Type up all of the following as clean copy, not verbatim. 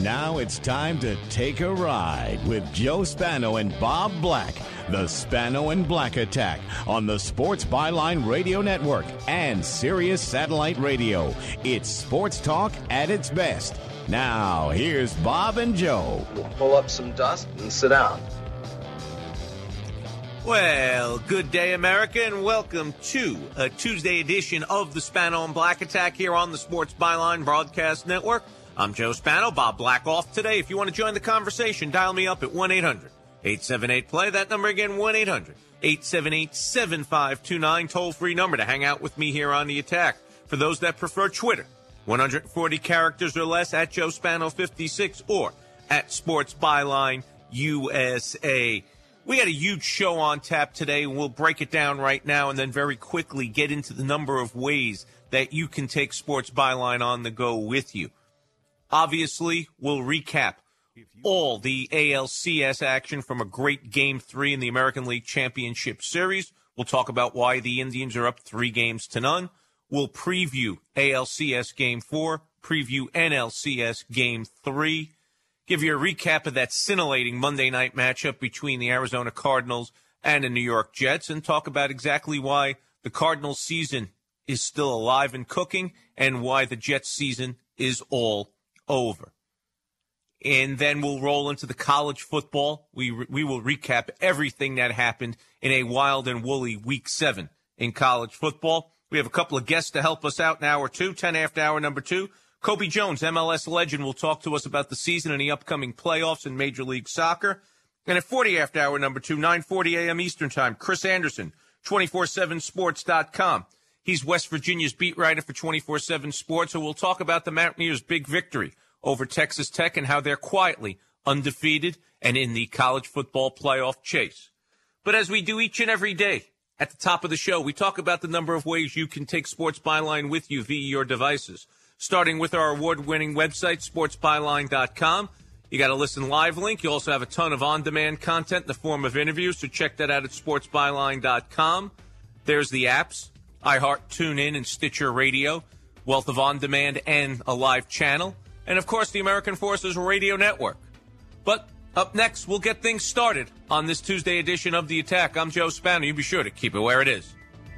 Now it's time to take a ride with Joe Spano and Bob Black. The Spano and Black Attack on the Sports Byline Radio Network and Sirius Satellite Radio. It's sports talk at its best. Now, here's Bob and Joe. We'll pull up some dust and sit down. Well, good day, America, and welcome to a Tuesday edition of the Spano and Black Attack here on the Sports Byline Broadcast Network. I'm Joe Spano, Bob Black off today. If you want to join the conversation, dial me up at 1-800-878-PLAY. That number again, 1-800-878-7529. Toll-free number to hang out with me here on the attack. For those that prefer Twitter, 140 characters or less at Joe Spano 56 or at Sports Byline USA. We got a huge show on tap today, and we'll break it down right now and then very quickly get into the number of ways that you can take Sports Byline on the go with you. Obviously, we'll recap all the ALCS action from a great Game 3 in the American League Championship Series. We'll talk about why the Indians are up 3-0. We'll preview ALCS Game 4, preview NLCS Game 3, give you a recap of that scintillating Monday night matchup between the Arizona Cardinals and the New York Jets, and talk about exactly why the Cardinals season is still alive and cooking and why the Jets season is all over. And then we'll roll into the college football. We will recap everything that happened in a wild and woolly Week 7 in college football. We have a couple of guests to help us out in hour 2, 10 after hour number 2. Kobe Jones, MLS legend, will talk to us about the season and the upcoming playoffs in Major League Soccer. And at 40 after hour number 2, 9:40 a.m. Eastern Time, Chris Anderson, 247sports.com. He's West Virginia's beat writer for 24/7 Sports, so we'll talk about the Mountaineers' big victory over Texas Tech and how they're quietly undefeated and in the college football playoff chase. But as we do each and every day, at the top of the show, we talk about the number of ways you can take Sports Byline with you via your devices, starting with our award-winning website, sportsbyline.com. You got a listen live link. You also have a ton of on-demand content in the form of interviews, so check that out at sportsbyline.com. There's the apps, iHeart, TuneIn, and Stitcher Radio, wealth of on-demand and a live channel, and, of course, the American Forces Radio Network. But up next, we'll get things started on this Tuesday edition of The Attack. I'm Joe Spano. You be sure to keep it where it is.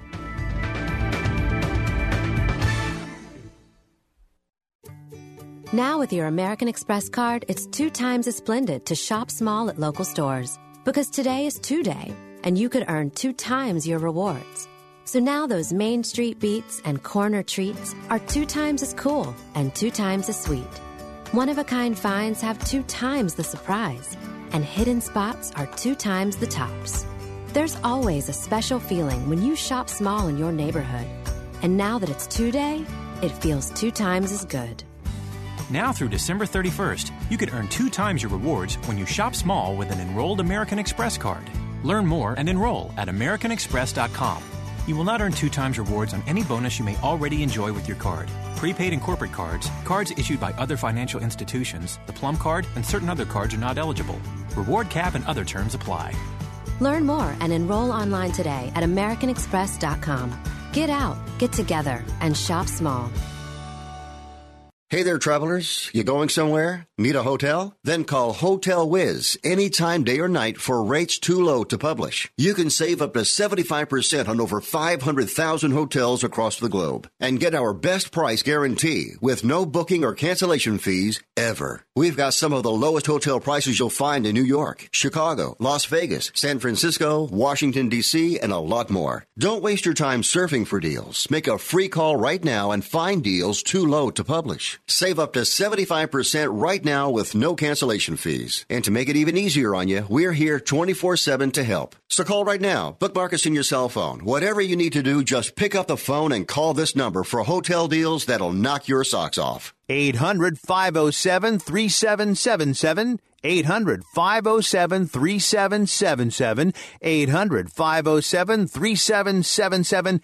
Now with your American Express card, it's 2 times as splendid to shop small at local stores. Because today is 2-Day, and you could earn 2 times your rewards. So now those Main Street beats and corner treats are 2 times as cool and 2 times as sweet. One-of-a-kind finds have 2 times the surprise, and hidden spots are 2 times the tops. There's always a special feeling when you shop small in your neighborhood. And now that it's 2-Day, it feels 2 times as good. Now through December 31st, you could earn 2 times your rewards when you shop small with an enrolled American Express card. Learn more and enroll at americanexpress.com. You will not earn 2 times rewards on any bonus you may already enjoy with your card. Prepaid and corporate cards, cards issued by other financial institutions, the Plum Card, and certain other cards are not eligible. Reward cap and other terms apply. Learn more and enroll online today at americanexpress.com. Get out, get together, and shop small. Hey there, travelers. You going somewhere? Need a hotel? Then call Hotel Wiz anytime, day or night, for rates too low to publish. You can save up to 75% on over 500,000 hotels across the globe and get our best price guarantee with no booking or cancellation fees ever. We've got some of the lowest hotel prices you'll find in New York, Chicago, Las Vegas, San Francisco, Washington, D.C., and a lot more. Don't waste your time surfing for deals. Make a free call right now and find deals too low to publish. Save up to 75% right now with no cancellation fees. And to make it even easier on you, we're here 24/7 to help. So call right now. Bookmark us in your cell phone. Whatever you need to do, just pick up the phone and call this number for hotel deals that'll knock your socks off. 800-507-3777. 800-507-3777. 800-507-3777.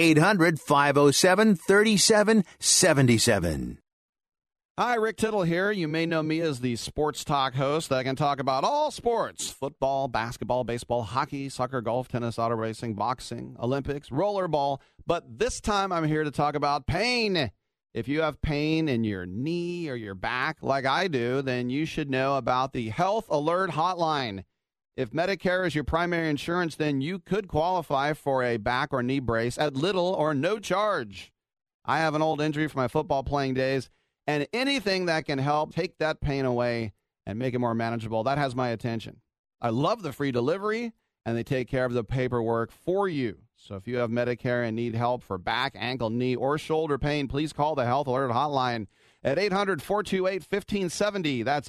800-507-3777. Hi, Rick Tittle here. You may know me as the Sports Talk host. I can talk about all sports: football, basketball, baseball, hockey, soccer, golf, tennis, auto racing, boxing, Olympics, rollerball. But this time I'm here to talk about pain. If you have pain in your knee or your back like I do, then you should know about the Health Alert Hotline. If Medicare is your primary insurance, then you could qualify for a back or knee brace at little or no charge. I have an old injury from my football playing days, and anything that can help take that pain away and make it more manageable, that has my attention. I love the free delivery, and they take care of the paperwork for you. So if you have Medicare and need help for back, ankle, knee, or shoulder pain, please call the Health Alert Hotline at 800-428-1570. That's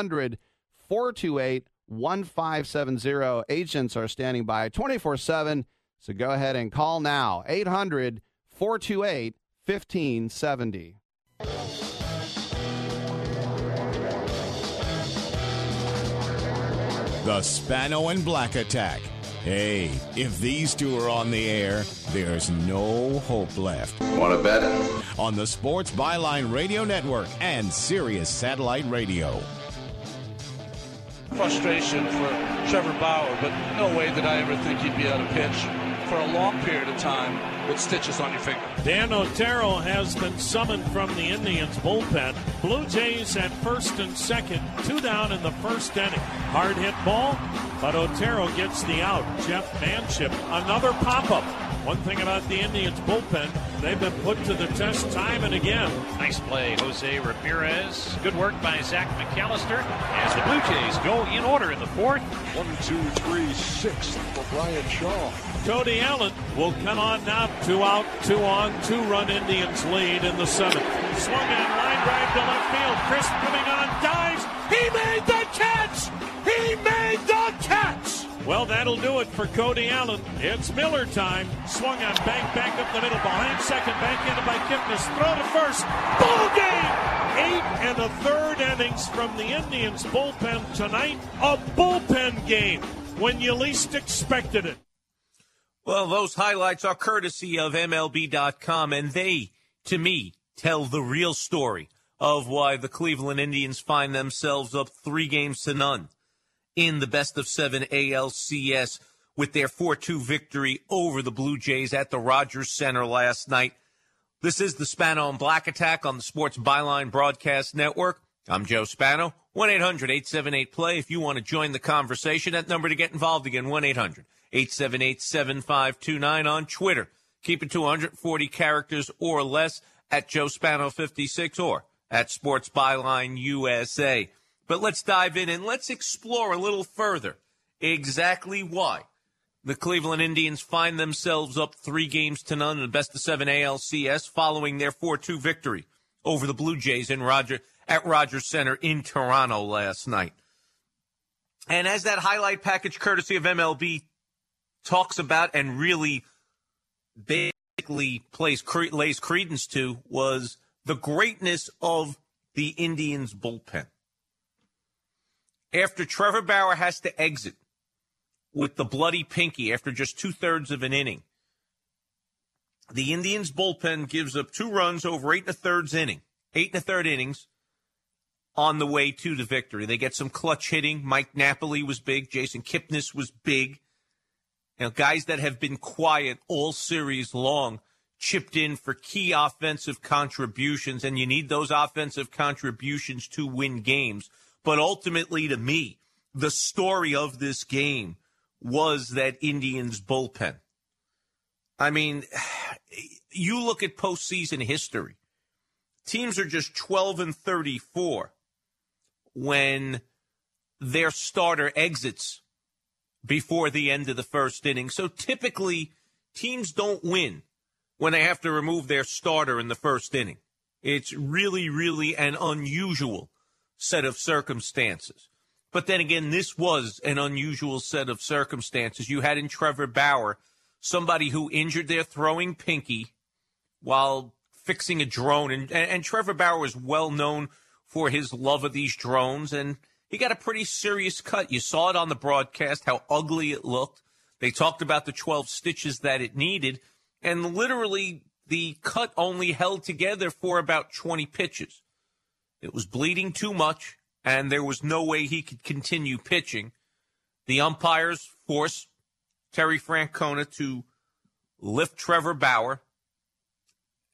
800-428-1570. Agents are standing by 24/7, so go ahead and call now. 800-428-1570. The Spano and Black Attack. Hey, if these two are on the air, there's no hope left. Want to bet? On the Sports Byline Radio Network and Sirius Satellite Radio. Frustration for Trevor Bauer, but no way did I ever think he'd be able to pitch for a long period of time with stitches on your finger. Dan Otero has been summoned from the Indians bullpen. Blue Jays at first and second, 2 down in the first inning. Hard hit ball, but Otero gets the out. Jeff Manship, another pop-up. One thing about the Indians bullpen, they've been put to the test time and again. Nice play, Jose Ramirez. Good work by Zach McAllister as the Blue Jays go in order in the fourth. 1, 2, 3, 6 for Brian Shaw. Cody Allen will come on now. 2 out, 2 on, 2-run Indians lead in the seventh. Swung on, line drive to left field. Crisp coming on, dives. He made the catch! He made the catch! Well, that'll do it for Cody Allen. It's Miller time. Swung on, back up the middle, behind second, backhanded by Kipnis. Throw to first. Ball game! 8 1/3 innings from the Indians bullpen tonight. A bullpen game when you least expected it. Well, those highlights are courtesy of MLB.com, and they, to me, tell the real story of why the Cleveland Indians find themselves up 3-0 in the best-of-7 ALCS with their 4-2 victory over the Blue Jays at the Rogers Center last night. This is the Spano and Black Attack on the Sports Byline Broadcast Network. I'm Joe Spano, 1-800-878-PLAY. If you want to join the conversation, that number to get involved again, 1-800-878-7529 on Twitter. Keep it to 140 characters or less at Joe Spano 56 or at Sports Byline USA. But let's dive in and let's explore a little further exactly why the Cleveland Indians find themselves up 3-0 in the best-of-7 ALCS following their 4-2 victory over the Blue Jays at Rogers Center in Toronto last night. And as that highlight package courtesy of MLB talks about and really basically lays credence to was the greatness of the Indians bullpen. After Trevor Bauer has to exit with the bloody pinky after just 2/3 of an inning, the Indians bullpen gives up 2 runs over 8 1/3 innings on the way to the victory. They get some clutch hitting. Mike Napoli was big. Jason Kipnis was big. You know, guys that have been quiet all series long chipped in for key offensive contributions, and you need those offensive contributions to win games. But ultimately, to me, the story of this game was that Indians bullpen. I mean, you look at postseason history. Teams are just 12-34 when their starter exits before the end of the first inning. So typically, teams don't win when they have to remove their starter in the first inning. It's really, really an unusual set of circumstances. But then again, this was an unusual set of circumstances. You had in Trevor Bauer somebody who injured their throwing pinky while fixing a drone. And Trevor Bauer is well known for his love of these drones, and he got a pretty serious cut. You saw it on the broadcast, how ugly it looked. They talked about the 12 stitches that it needed, and literally the cut only held together for about 20 pitches. It was bleeding too much, and there was no way he could continue pitching. The umpires forced Terry Francona to lift Trevor Bauer,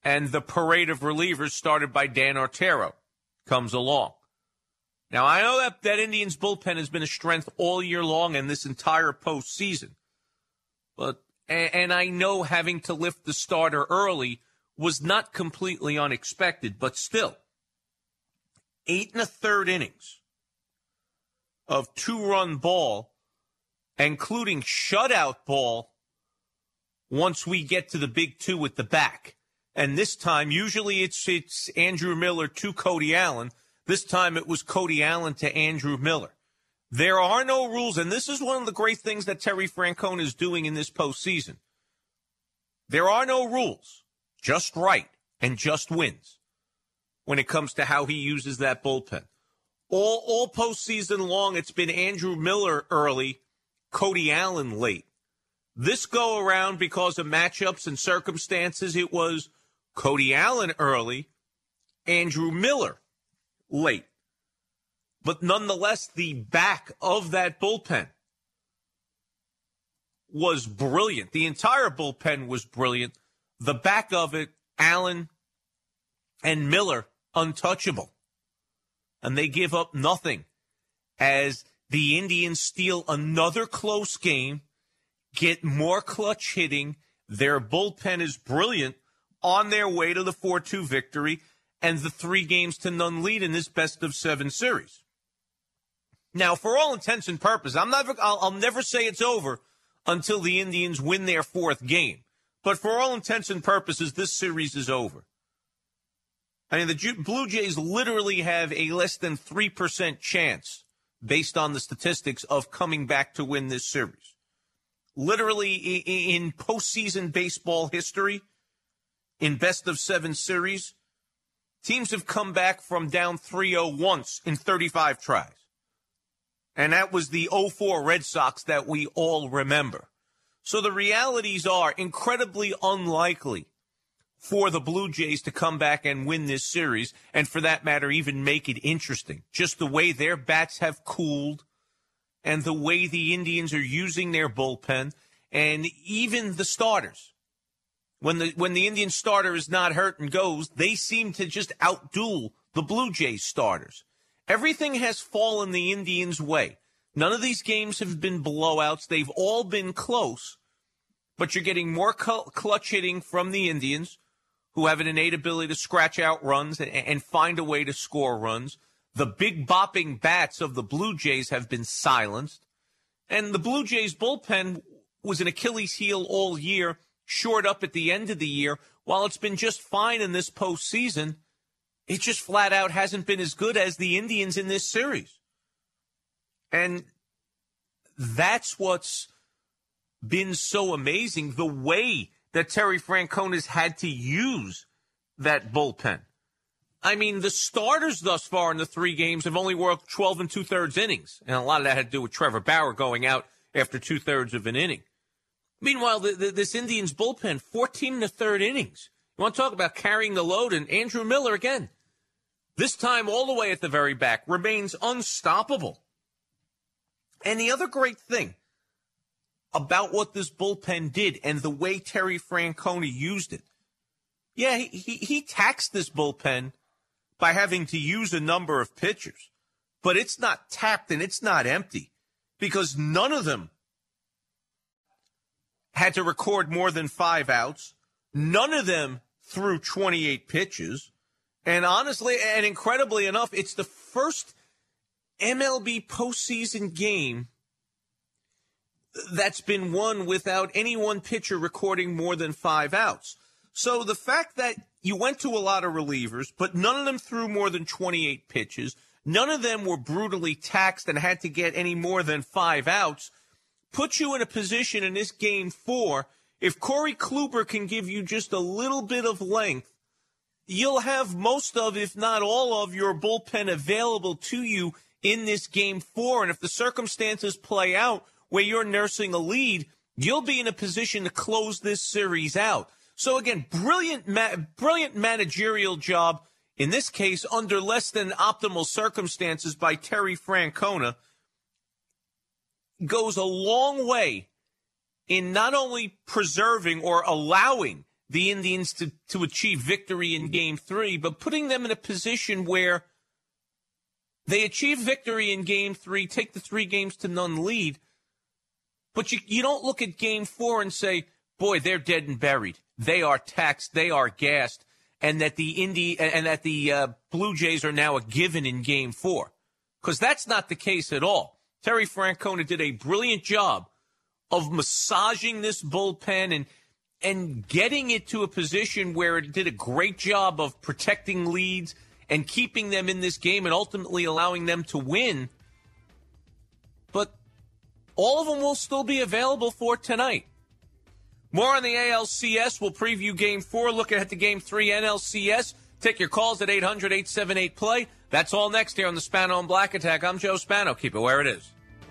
and the parade of relievers started by Dan Otero comes along. Now, I know that Indians bullpen has been a strength all year long and this entire postseason. And I know having to lift the starter early was not completely unexpected, but still, 8 1/3 innings of 2-run ball, including shutout ball, once we get to the big 2 with the back. And this time, usually it's Andrew Miller to Cody Allen. This time it was Cody Allen to Andrew Miller. There are no rules, and this is one of the great things that Terry Francona is doing in this postseason. There are no rules, just right and just wins when it comes to how he uses that bullpen. All postseason long, it's been Andrew Miller early, Cody Allen late. This go around, because of matchups and circumstances, it was Cody Allen early, Andrew Miller late. But nonetheless, the back of that bullpen was brilliant. The entire bullpen was brilliant. The back of it, Allen and Miller, untouchable. And they give up nothing as the Indians steal another close game, get more clutch hitting. Their bullpen is brilliant on their way to the 4-2 victory and the 3-0 lead in this best-of-7 series. Now, for all intents and purposes, I'll never say it's over until the Indians win their 4th game. But for all intents and purposes, this series is over. I mean, the Blue Jays literally have a less than 3% chance, based on the statistics, of coming back to win this series. Literally, in postseason baseball history, in best-of-7 series, teams have come back from down 3-0 once in 35 tries. And that was the 0-4 Red Sox that we all remember. So the realities are incredibly unlikely for the Blue Jays to come back and win this series, and for that matter, even make it interesting. Just the way their bats have cooled and the way the Indians are using their bullpen, and even the starters. When the Indian starter is not hurt and goes, they seem to just outduel the Blue Jays starters. Everything has fallen the Indians' way. None of these games have been blowouts. They've all been close. But you're getting more clutch hitting from the Indians, who have an innate ability to scratch out runs and find a way to score runs. The big bopping bats of the Blue Jays have been silenced. And the Blue Jays bullpen was an Achilles heel all year, shored up at the end of the year. While it's been just fine in this postseason, it just flat out hasn't been as good as the Indians in this series. And that's what's been so amazing, the way that Terry Francona's had to use that bullpen. I mean, the starters thus far in the 3 games have only worked 12 2/3 innings. And a lot of that had to do with Trevor Bauer going out after 2/3 of an inning. Meanwhile, this Indians bullpen, 14 1/3 innings. You want to talk about carrying the load? And Andrew Miller, again, this time all the way at the very back, remains unstoppable. And the other great thing about what this bullpen did and the way Terry Francona used it, yeah, he taxed this bullpen by having to use a number of pitchers. But it's not tapped and it's not empty, because none of them had to record more than 5 outs. None of them threw 28 pitches. And honestly, and incredibly enough, it's the first MLB postseason game that's been won without any one pitcher recording more than 5 outs. So the fact that you went to a lot of relievers, but none of them threw more than 28 pitches, none of them were brutally taxed and had to get any more than 5 outs, puts you in a position in this game 4, if Corey Kluber can give you just a little bit of length, you'll have most of, if not all of, your bullpen available to you in this game 4. And if the circumstances play out where you're nursing a lead, you'll be in a position to close this series out. So again, brilliant managerial job, in this case, under less than optimal circumstances by Terry Francona, goes a long way in not only preserving or allowing the Indians to achieve victory in Game 3, but putting them in a position where they achieve victory in Game 3, take the 3-0 lead, but you don't look at Game 4 and say, boy, they're dead and buried. They are taxed. They are gassed. And that the Blue Jays are now a given in Game 4. Because that's not the case at all. Terry Francona did a brilliant job of massaging this bullpen and getting it to a position where it did a great job of protecting leads and keeping them in this game and ultimately allowing them to win. But all of them will still be available for tonight. More on the ALCS. We'll preview Game 4, look ahead to Game 3 NLCS. Take your calls at 800-878-PLAY. That's all next here on the Spano and Black Attack. I'm Joe Spano. Keep it where it is.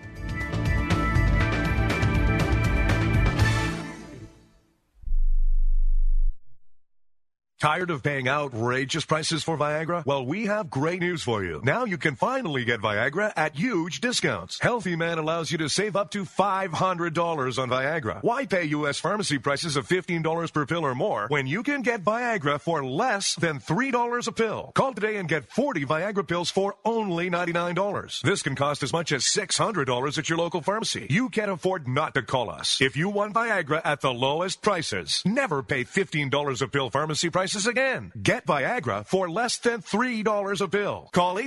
Tired of paying outrageous prices for Viagra? Well, we have great news for you. Now you can finally get Viagra at huge discounts. Healthy Man allows you to save up to $500 on Viagra. Why pay U.S. pharmacy prices of $15 per pill or more when you can get Viagra for less than $3 a pill? Call today and get 40 Viagra pills for only $99. This can cost as much as $600 at your local pharmacy. You can't afford not to call us. If you want Viagra at the lowest prices, never pay $15 a pill pharmacy prices again. Get Viagra for less than $3 a pill. Call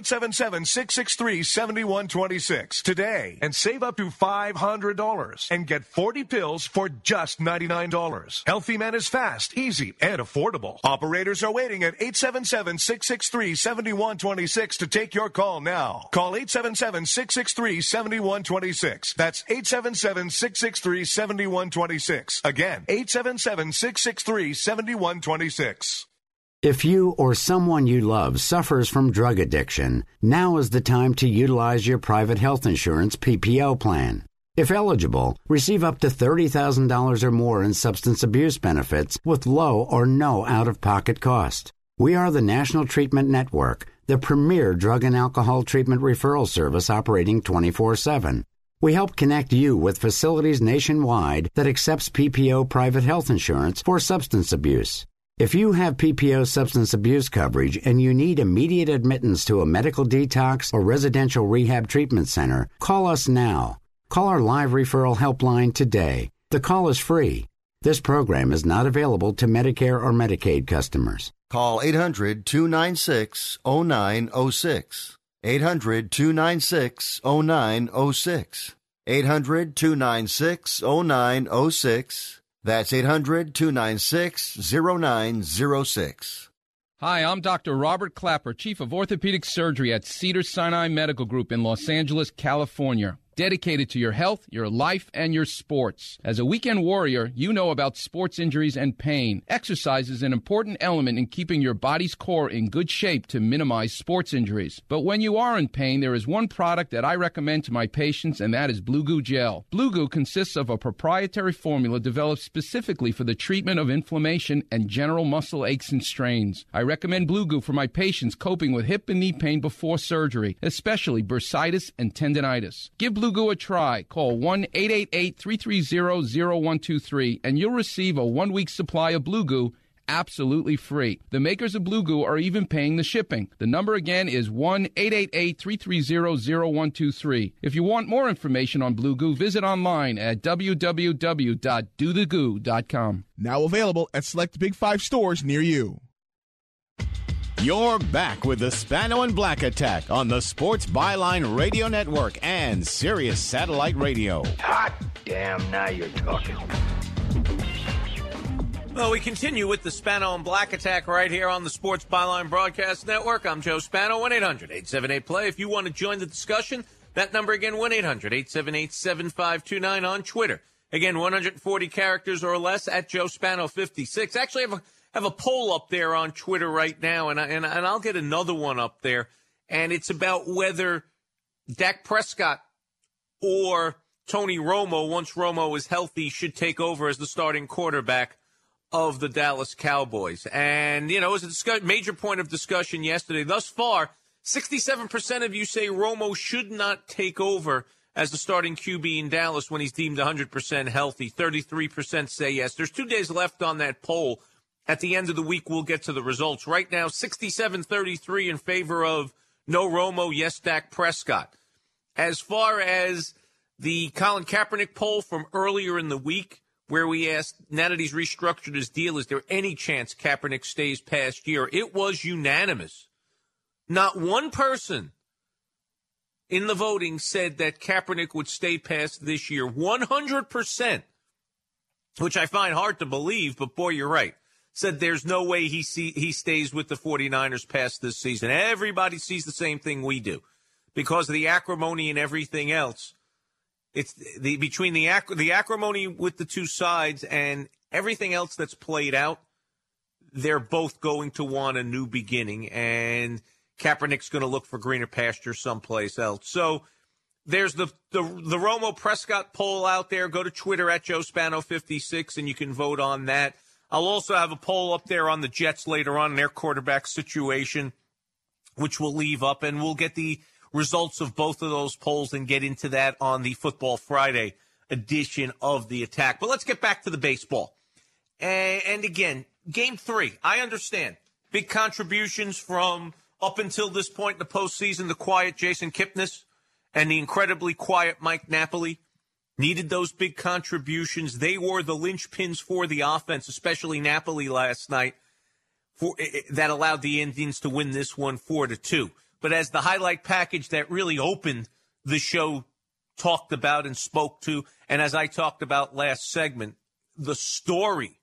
877-663-7126 today and save up to $500 and get 40 pills for just $99. Healthy Man is fast, easy, and affordable. Operators are waiting at 877-663-7126 to take your call now. Call 877-663-7126. That's 877-663-7126. Again, 877-663-7126. If you or someone you love suffers from drug addiction, now is the time to utilize your private health insurance PPO plan. If eligible, receive up to $30,000 or more in substance abuse benefits with low or no out-of-pocket cost. We are the National Treatment Network, the premier drug and alcohol treatment referral service operating 24/7. We help connect you with facilities nationwide that accepts PPO private health insurance for substance abuse. If you have PPO substance abuse coverage and you need immediate admittance to a medical detox or residential rehab treatment center, call us now. Call our live referral helpline today. The call is free. This program is not available to Medicare or Medicaid customers. Call 800-296-0906. 800-296-0906. 800-296-0906. That's 800-296-0906. Hi, I'm Dr. Robert Clapper, Chief of Orthopedic Surgery at Cedars-Sinai Medical Group in Los Angeles, California. Dedicated to your health, your life, and your sports. As a weekend warrior, you know about sports injuries and pain. Exercise is an important element in keeping your body's core in good shape to minimize sports injuries. But when you are in pain, there is one product that I recommend to my patients, and that is Blue Goo Gel. Blue Goo consists of a proprietary formula developed specifically for the treatment of inflammation and general muscle aches and strains. I recommend Blue Goo for my patients coping with hip and knee pain before surgery, especially bursitis and tendinitis. Give Blue Goo a try. Call 1-888-330-0123 and you'll receive a 1-week supply of Blue Goo absolutely free. The makers of Blue Goo are even paying the shipping. The number again is 1-888-330-0123. If you want more information on Blue Goo, visit online at www.dothegoo.com. Now available at select Big 5 stores near you. You're back with the Spano and Black Attack on the Sports Byline Radio Network and Sirius Satellite Radio. Hot damn, now you're talking. Well, we continue with the Spano and Black Attack right here on the Sports Byline Broadcast Network. I'm Joe Spano, 1-800-878-PLAY. If you want to join the discussion, that number again, 1-800-878-7529 on Twitter. Again, 140 characters or less at Joe Spano 56. Actually, I have a poll up there on Twitter right now, and I'll get another one up there, and it's about whether Dak Prescott or Tony Romo, once Romo is healthy, should take over as the starting quarterback of the Dallas Cowboys. And, you know, it was a major point of discussion yesterday. Thus far, 67% of you say Romo should not take over as the starting QB in Dallas when he's deemed 100% healthy. 33% say yes. There's 2 days left on that poll. At the end of the week, we'll get to the results. Right now, 67-33 in favor of no Romo, yes Dak Prescott. As far as the Colin Kaepernick poll from earlier in the week, where we asked, now that he's restructured his deal, is there any chance Kaepernick stays past year? It was unanimous. Not one person in the voting said that Kaepernick would stay past this year. 100%, which I find hard to believe, but boy, you're right. Said there's no way he stays with the 49ers past this season. Everybody sees the same thing we do. Because of the acrimony and everything else, it's between the acrimony with the two sides and everything else that's played out, they're both going to want a new beginning, and Kaepernick's going to look for greener pasture someplace else. So there's the Romo Prescott poll out there. Go to Twitter at Joe Spano 56, and you can vote on that. I'll also have a poll up there on the Jets later on in their quarterback situation, which we'll leave up, and we'll get the results of both of those polls and get into that on the Football Friday edition of The Attack. But let's get back to the baseball. And again, Game 3, I understand. Big contributions from up until this point in the postseason, the quiet Jason Kipnis and the incredibly quiet Mike Napoli needed those big contributions. They were the linchpins for the offense, especially Napoli last night, that allowed the Indians to win this one 4-2. But as the highlight package that really opened the show talked about and spoke to, and as I talked about last segment, the story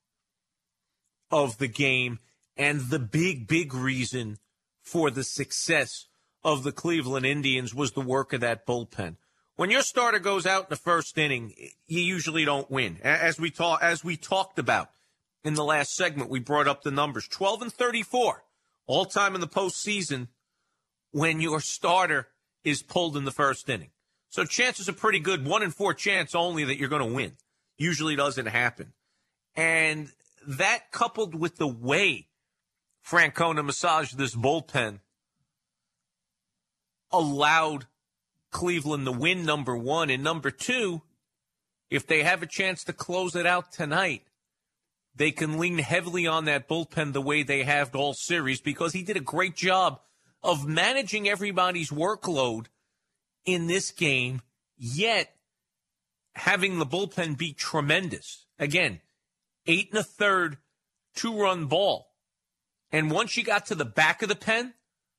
of the game and the big reason for the success of the Cleveland Indians was the work of that bullpen. When your starter goes out in the first inning, you usually don't win. As we talked about in the last segment, we brought up the numbers. 12-34, all time in the postseason when your starter is pulled in the first inning. So chances are pretty good. 1 in 4 chance only that you're going to win. Usually doesn't happen. And that coupled with the way Francona massaged this bullpen allowed Cleveland to win, number one. And number two, if they have a chance to close it out tonight, they can lean heavily on that bullpen the way they have all series, because he did a great job of managing everybody's workload in this game, yet having the bullpen be tremendous. Again, 8 1/3, 2-run ball. And once you got to the back of the pen,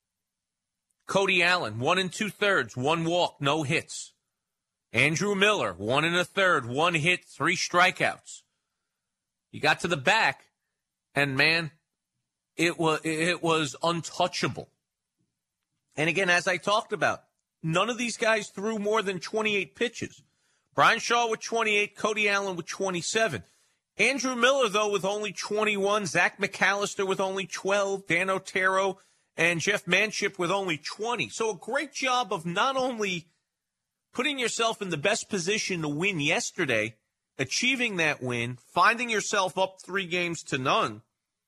Cody Allen, 1 2/3, 1 walk, no hits. Andrew Miller, 1 1/3, 1 hit, 3 strikeouts. You got to the back, and man, it was untouchable. And again, as I talked about, none of these guys threw more than 28 pitches. Brian Shaw with 28, Cody Allen with 27. Andrew Miller, though, with only 21. Zach McAllister with only 12. Dan Otero and Jeff Manship with only 20. So a great job of not only putting yourself in the best position to win yesterday, achieving that win, finding yourself up 3-0,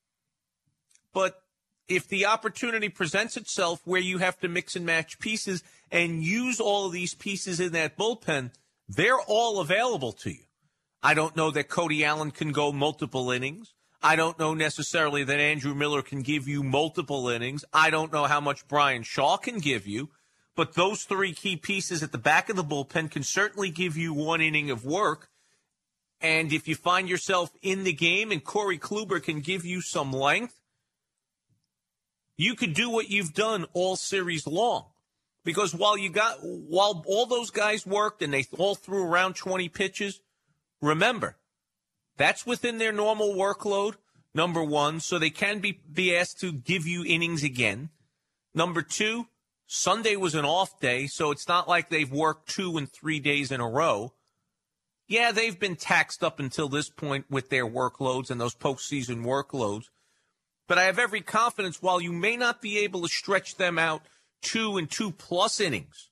but if the opportunity presents itself where you have to mix and match pieces and use all of these pieces in that bullpen, they're all available to you. I don't know that Cody Allen can go multiple innings. I don't know necessarily that Andrew Miller can give you multiple innings. I don't know how much Brian Shaw can give you. But those 3 key pieces at the back of the bullpen can certainly give you 1 inning of work. And if you find yourself in the game and Corey Kluber can give you some length, you could do what you've done all series long. Because while all those guys worked and they all threw around 20 pitches, remember, that's within their normal workload, number one, so they can be asked to give you innings again. Number two, Sunday was an off day, so it's not like they've worked 2 and 3 days in a row. Yeah, they've been taxed up until this point with their workloads and those postseason workloads. But I have every confidence, while you may not be able to stretch them out 2 and 2+ innings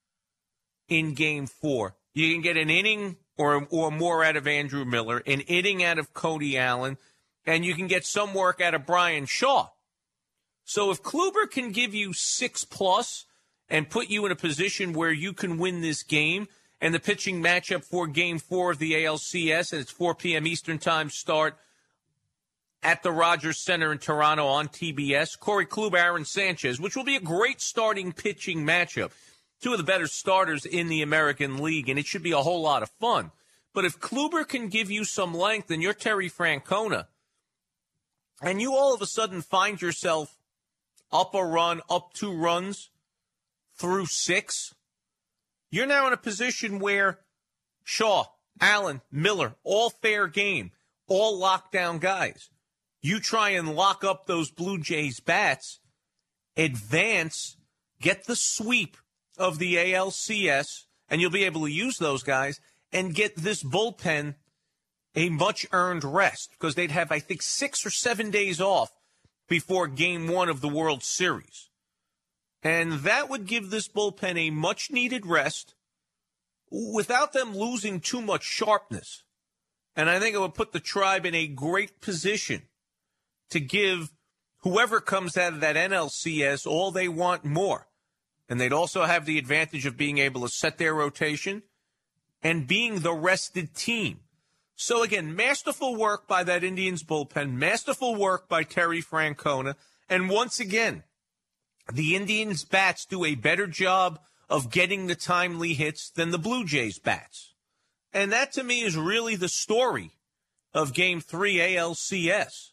in Game 4, you can get an inning or more out of Andrew Miller, an inning out of Cody Allen, and you can get some work out of Brian Shaw. So if Kluber can give you 6+ and put you in a position where you can win this game, and the pitching matchup for Game 4 of the ALCS, and it's 4 p.m. Eastern Time start at the Rogers Center in Toronto on TBS. Corey Kluber, Aaron Sanchez, which will be a great starting pitching matchup. Two of the better starters in the American League, and it should be a whole lot of fun. But if Kluber can give you some length and you're Terry Francona, and you all of a sudden find yourself up a run, up 2 runs through 6, you're now in a position where Shaw, Allen, Miller, all fair game, all lockdown guys. You try and lock up those Blue Jays bats, advance, get the sweep of the ALCS, and you'll be able to use those guys and get this bullpen a much-earned rest, because they'd have, I think, 6 or 7 days off before Game 1 of the World Series. And that would give this bullpen a much-needed rest without them losing too much sharpness. And I think it would put the Tribe in a great position to give whoever comes out of that NLCS all they want more. And they'd also have the advantage of being able to set their rotation and being the rested team. So, again, masterful work by that Indians bullpen, masterful work by Terry Francona. And once again, the Indians bats do a better job of getting the timely hits than the Blue Jays bats. And that, to me, is really the story of Game 3 ALCS.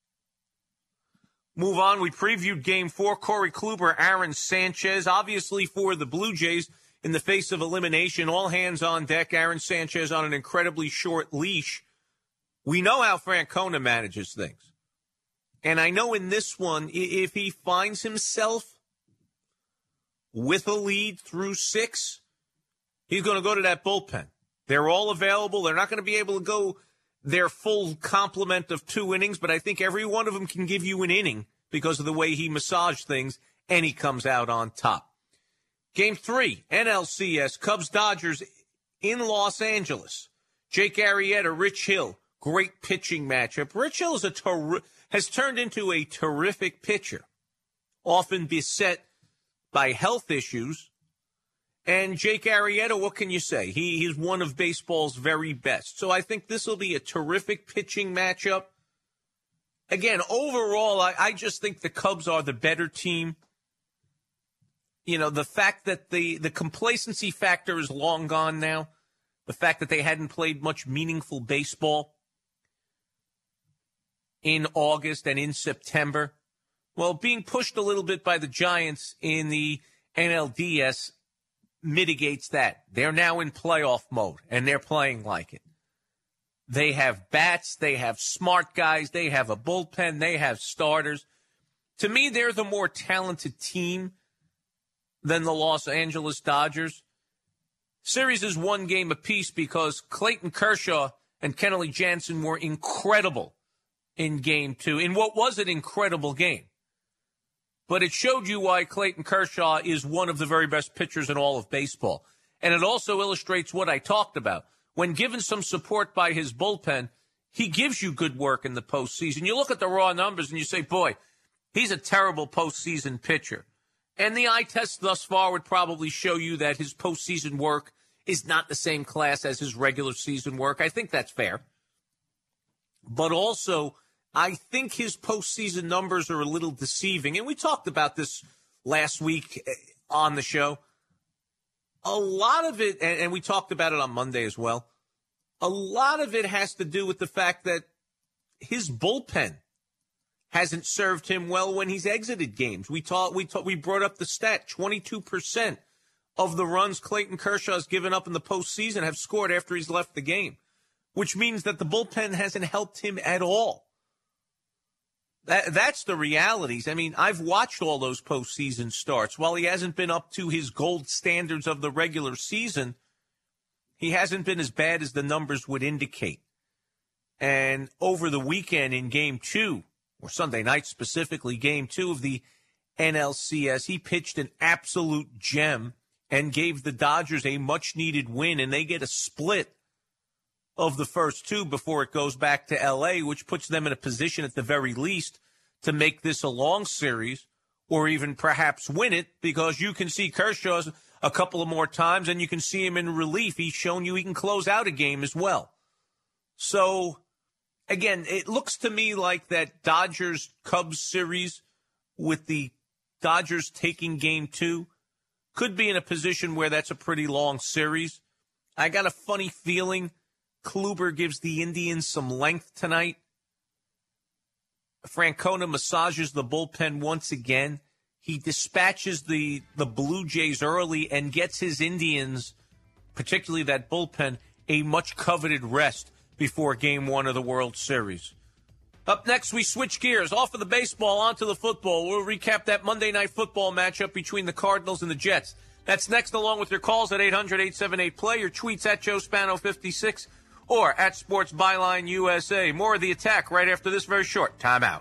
Move on. We previewed Game 4. Corey Kluber, Aaron Sanchez. Obviously, for the Blue Jays, in the face of elimination, all hands on deck. Aaron Sanchez on an incredibly short leash. We know how Francona manages things. And I know in this one, if he finds himself with a lead through 6, he's going to go to that bullpen. They're all available. They're not going to be able to go their full complement of 2 innings, but I think every one of them can give you an inning because of the way he massaged things, and he comes out on top. Game 3, NLCS, Cubs-Dodgers in Los Angeles. Jake Arrieta, Rich Hill, great pitching matchup. Rich Hill has turned into a terrific pitcher, often beset by health issues. And Jake Arrieta, what can you say? He's one of baseball's very best. So I think this will be a terrific pitching matchup. Again, overall, I just think the Cubs are the better team. You know, the fact that the complacency factor is long gone now, the fact that they hadn't played much meaningful baseball in August and in September, well, being pushed a little bit by the Giants in the NLDS mitigates that. They're now in playoff mode, and they're playing like it. They have bats, they have smart guys, they have a bullpen, they have starters. To me, they're the more talented team than the Los Angeles Dodgers. Series is 1 game apiece because Clayton Kershaw and Kenley Jansen were incredible in Game 2, in what was an incredible game. But it showed you why Clayton Kershaw is one of the very best pitchers in all of baseball. And it also illustrates what I talked about. When given some support by his bullpen, he gives you good work in the postseason. You look at the raw numbers and you say, boy, he's a terrible postseason pitcher. And the eye test thus far would probably show you that his postseason work is not the same class as his regular season work. I think that's fair. But also, I think his postseason numbers are a little deceiving. And we talked about this last week on the show. A lot of it, and we talked about it on Monday as well, a lot of it has to do with the fact that his bullpen hasn't served him well when he's exited games. We brought up the stat, 22% of the runs Clayton Kershaw has given up in the postseason have scored after he's left the game, which means that the bullpen hasn't helped him at all. That's the realities. I mean, I've watched all those postseason starts. While he hasn't been up to his gold standards of the regular season, he hasn't been as bad as the numbers would indicate. And over the weekend in Game 2, or Sunday night specifically, Game 2 of the NLCS, he pitched an absolute gem and gave the Dodgers a much-needed win, and they get a split of the first 2 before it goes back to L.A., which puts them in a position at the very least to make this a long series or even perhaps win it, because you can see Kershaw a couple of more times and you can see him in relief. He's shown you he can close out a game as well. So again, it looks to me like that Dodgers-Cubs series with the Dodgers taking Game 2 could be in a position where that's a pretty long series. I got a funny feeling Kluber gives the Indians some length tonight. Francona massages the bullpen once again. He dispatches the Blue Jays early and gets his Indians, particularly that bullpen, a much-coveted rest before Game 1 of the World Series. Up next, we switch gears off of the baseball onto the football. We'll recap that Monday Night Football matchup between the Cardinals and the Jets. That's next, along with your calls at 800-878-PLAY, your tweets at Joe Spano56, or at Sports Byline USA. More of the attack right after this very short timeout.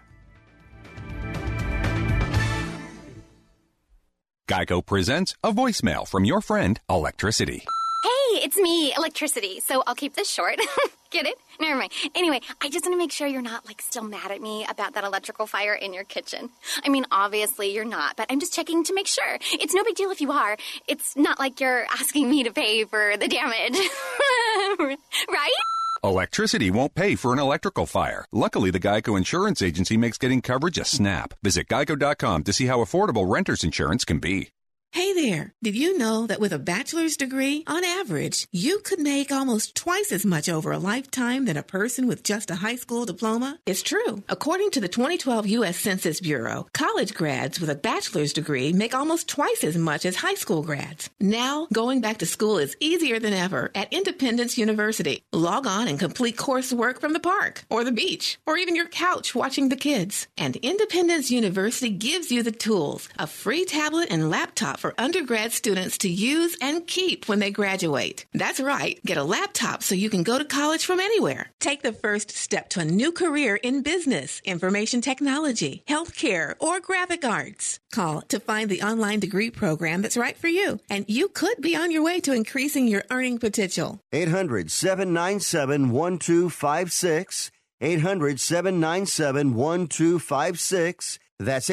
Geico presents a voicemail from your friend, Electricity. Hey, it's me, Electricity, so I'll keep this short. Get it? Never mind. Anyway, I just want to make sure you're not, still mad at me about that electrical fire in your kitchen. I mean, obviously you're not, but I'm just checking to make sure. It's no big deal if you are. It's not like you're asking me to pay for the damage. Right? Electricity won't pay for an electrical fire. Luckily, the Geico Insurance Agency makes getting coverage a snap. Visit geico.com to see how affordable renter's insurance can be. Hey there, did you know that with a bachelor's degree, on average, you could make almost twice as much over a lifetime than a person with just a high school diploma? It's true. According to the 2012 U.S. Census Bureau, college grads with a bachelor's degree make almost twice as much as high school grads. Now, going back to school is easier than ever at Independence University. Log on and complete coursework from the park, or the beach, or even your couch watching the kids. And Independence University gives you the tools, a free tablet and laptop for undergrad students to use and keep when they graduate. That's right. Get a laptop so you can go to college from anywhere. Take the first step to a new career in business, information technology, healthcare, or graphic arts. Call to find the online degree program that's right for you, and you could be on your way to increasing your earning potential. 800-797-1256. 800-797-1256. That's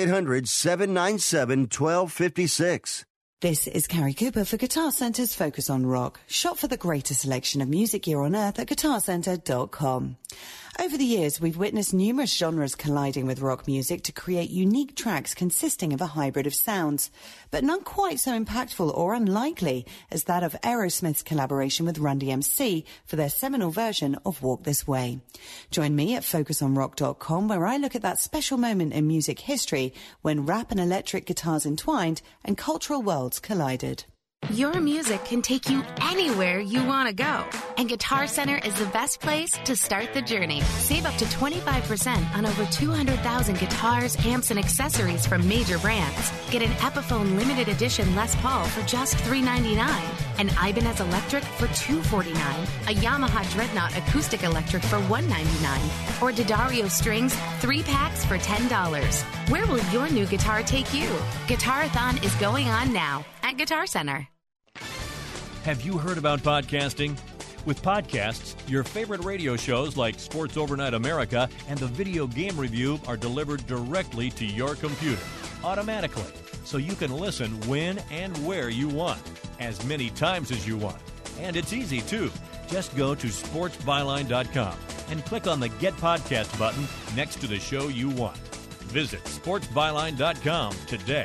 800-797-1256. This is Carrie Cooper for Guitar Center's Focus on Rock. Shop for the greatest selection of music gear on earth at guitarcenter.com. Over the years, we've witnessed numerous genres colliding with rock music to create unique tracks consisting of a hybrid of sounds, but none quite so impactful or unlikely as that of Aerosmith's collaboration with Run DMC for their seminal version of Walk This Way. Join me at FocusOnRock.com, where I look at that special moment in music history when rap and electric guitars entwined and cultural worlds collided. Your music can take you anywhere you want to go. And Guitar Center is the best place to start the journey. Save up to 25% on over 200,000 guitars, amps, and accessories from major brands. Get an Epiphone limited edition Les Paul for just $399, an Ibanez Electric for $249, a Yamaha Dreadnought Acoustic Electric for $199, or D'Addario Strings 3 packs for $10. Where will your new guitar take you? Guitarathon is going on now at Guitar Center. Have you heard about podcasting? With podcasts, your favorite radio shows like Sports Overnight America and the Video Game Review are delivered directly to your computer, automatically, so you can listen when and where you want, as many times as you want. And it's easy, too. Just go to sportsbyline.com and click on the Get Podcast button next to the show you want. Visit sportsbyline.com today.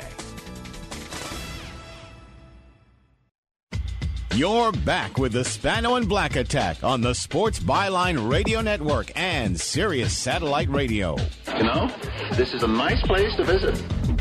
You're back with the Spano and Black Attack on the Sports Byline Radio Network and Sirius Satellite Radio. You know, this is a nice place to visit.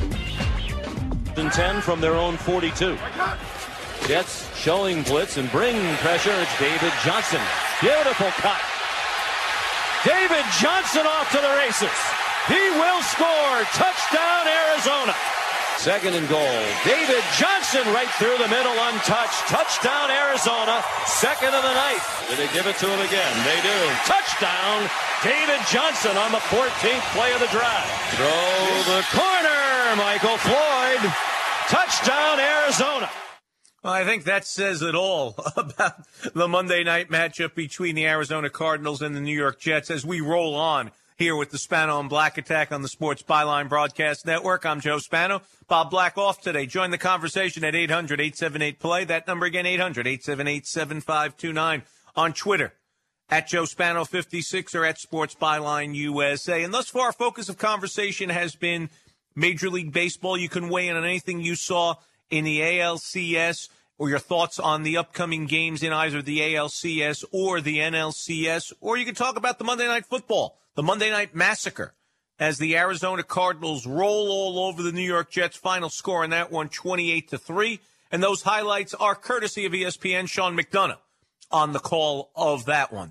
10 from their own 42. Jets showing blitz and bring pressure. It's David Johnson. Beautiful cut. David Johnson off to the races. He will score. Touchdown, Arizona. Second and goal. David Johnson right through the middle, untouched. Touchdown, Arizona. Second of the night. Did they give it to him again? They do. Touchdown, David Johnson on the 14th play of the drive. Throw the corner, Michael Floyd. Touchdown, Arizona. Well, I think that says it all about the Monday night matchup between the Arizona Cardinals and the New York Jets as we roll on here with the Spano and Black Attack on the Sports Byline Broadcast Network. I'm Joe Spano. Bob Black off today. Join the conversation at 800-878-PLAY. That number again, 800-878-7529. On Twitter, at Joe Spano 56 or at Sports Byline USA. And thus far, our focus of conversation has been Major League Baseball. You can weigh in on anything you saw in the ALCS or your thoughts on the upcoming games in either the ALCS or the NLCS, or you can talk about the Monday Night Football, the Monday Night Massacre, as the Arizona Cardinals roll all over the New York Jets. Final score in that one, 28-3. And those highlights are courtesy of ESPN. Sean McDonough on the call of that one.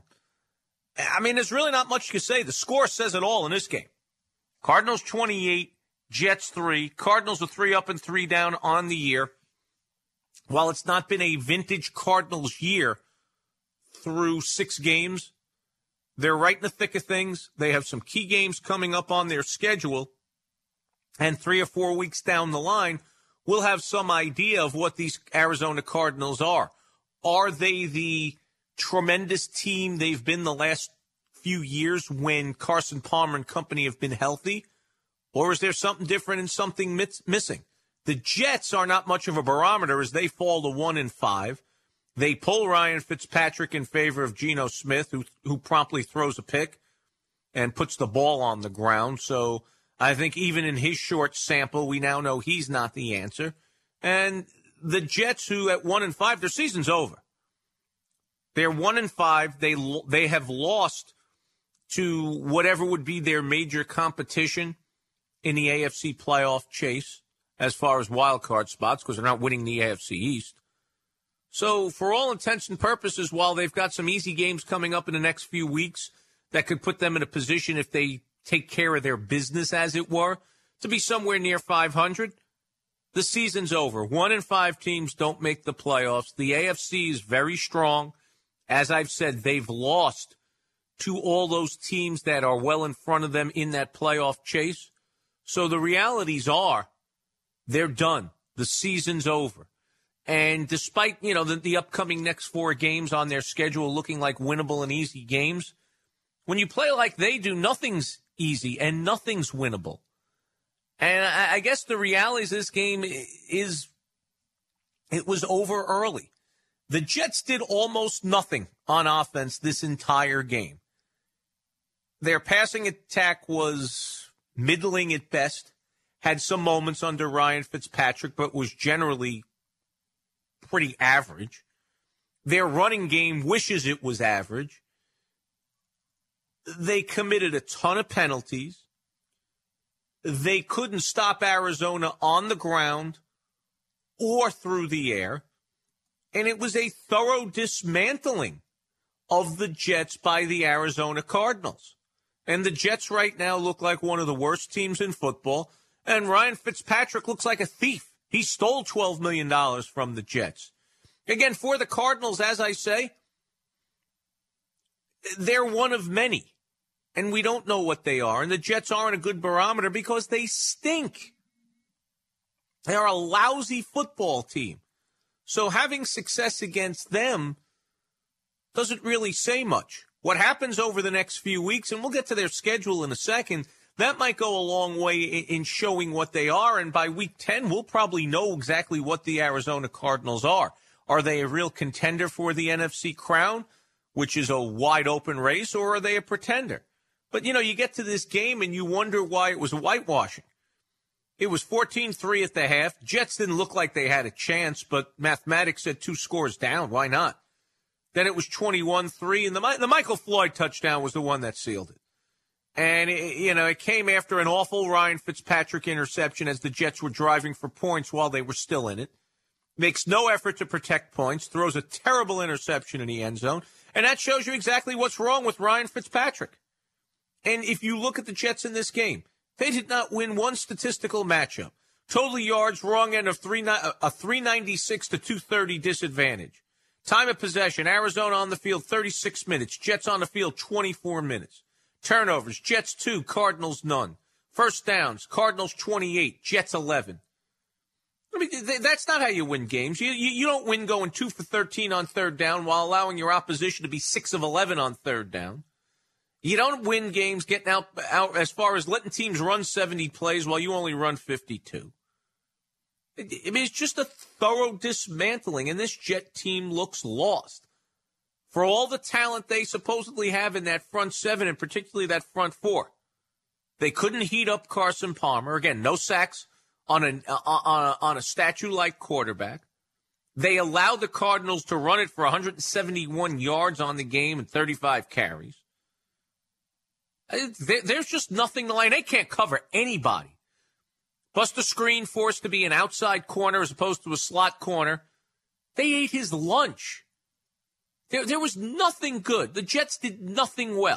I mean, there's really not much to say. The score says it all in this game. Cardinals 28, Jets 3. Cardinals are 3 up and 3 down on the year. While it's not been a vintage Cardinals year through 6 games, they're right in the thick of things. They have some key games coming up on their schedule. And 3 or 4 weeks down the line, we'll have some idea of what these Arizona Cardinals are. Are they the tremendous team they've been the last few years when Carson Palmer and company have been healthy? Or is there something different and something missing? The Jets are not much of a barometer as they fall to 1-5. They pull Ryan Fitzpatrick in favor of Geno Smith, who promptly throws a pick and puts the ball on the ground. So I think even in his short sample, we now know he's not the answer. And the Jets, who at 1-5, their season's over. They're 1-5. They have lost to whatever would be their major competition in the AFC playoff chase as far as wild card spots, because they're not winning the AFC East. So for all intents and purposes, while they've got some easy games coming up in the next few weeks that could put them in a position, if they take care of their business, as it were, to be somewhere near 500, the season's over. 1-5 teams don't make the playoffs. The AFC is very strong. As I've said, they've lost to all those teams that are well in front of them in that playoff chase. So the realities are they're done. The season's over. And despite, the upcoming next 4 games on their schedule looking like winnable and easy games, when you play like they do, nothing's easy and nothing's winnable. And I guess the reality of this game is it was over early. The Jets did almost nothing on offense this entire game. Their passing attack was middling at best, had some moments under Ryan Fitzpatrick, but was generally pretty average. Their running game wishes it was average. They committed a ton of penalties. They couldn't stop Arizona on the ground or through the air. And it was a thorough dismantling of the Jets by the Arizona Cardinals. And the Jets right now look like one of the worst teams in football. And Ryan Fitzpatrick looks like a thief. He stole $12 million from the Jets. Again, for the Cardinals, as I say, they're one of many. And we don't know what they are. And the Jets aren't a good barometer because they stink. They are a lousy football team. So having success against them doesn't really say much. What happens over the next few weeks, and we'll get to their schedule in a second, that might go a long way in showing what they are. And by week 10, we'll probably know exactly what the Arizona Cardinals are. Are they a real contender for the NFC crown, which is a wide open race, or are they a pretender? But, you get to this game and you wonder why it was whitewashing. It was 14-3 at the half. Jets didn't look like they had a chance, but mathematics said 2 scores down. Why not? Then it was 21-3, and the Michael Floyd touchdown was the one that sealed it. And, it came after an awful Ryan Fitzpatrick interception as the Jets were driving for points while they were still in it. Makes no effort to protect points, throws a terrible interception in the end zone, and that shows you exactly what's wrong with Ryan Fitzpatrick. And if you look at the Jets in this game, they did not win one statistical matchup. Total yards, wrong end of a 396 to 230 disadvantage. Time of possession, Arizona on the field 36 minutes. Jets on the field 24 minutes. Turnovers, Jets 2, Cardinals none. First downs, Cardinals 28, Jets 11. I mean, that's not how you win games. You don't win going 2 for 13 on third down while allowing your opposition to be 6 of 11 on third down. You don't win games getting out as far as letting teams run 70 plays while you only run 52. I mean, it's just a thorough dismantling, and this Jet team looks lost. For all the talent they supposedly have in that front seven, and particularly that front four, they couldn't heat up Carson Palmer. Again, no sacks on a statue-like quarterback. They allowed the Cardinals to run it for 171 yards on the game and 35 carries. There's just nothing to line. They can't cover anybody. Buster Screen forced to be an outside corner as opposed to a slot corner. They ate his lunch. There was nothing good. The Jets did nothing well.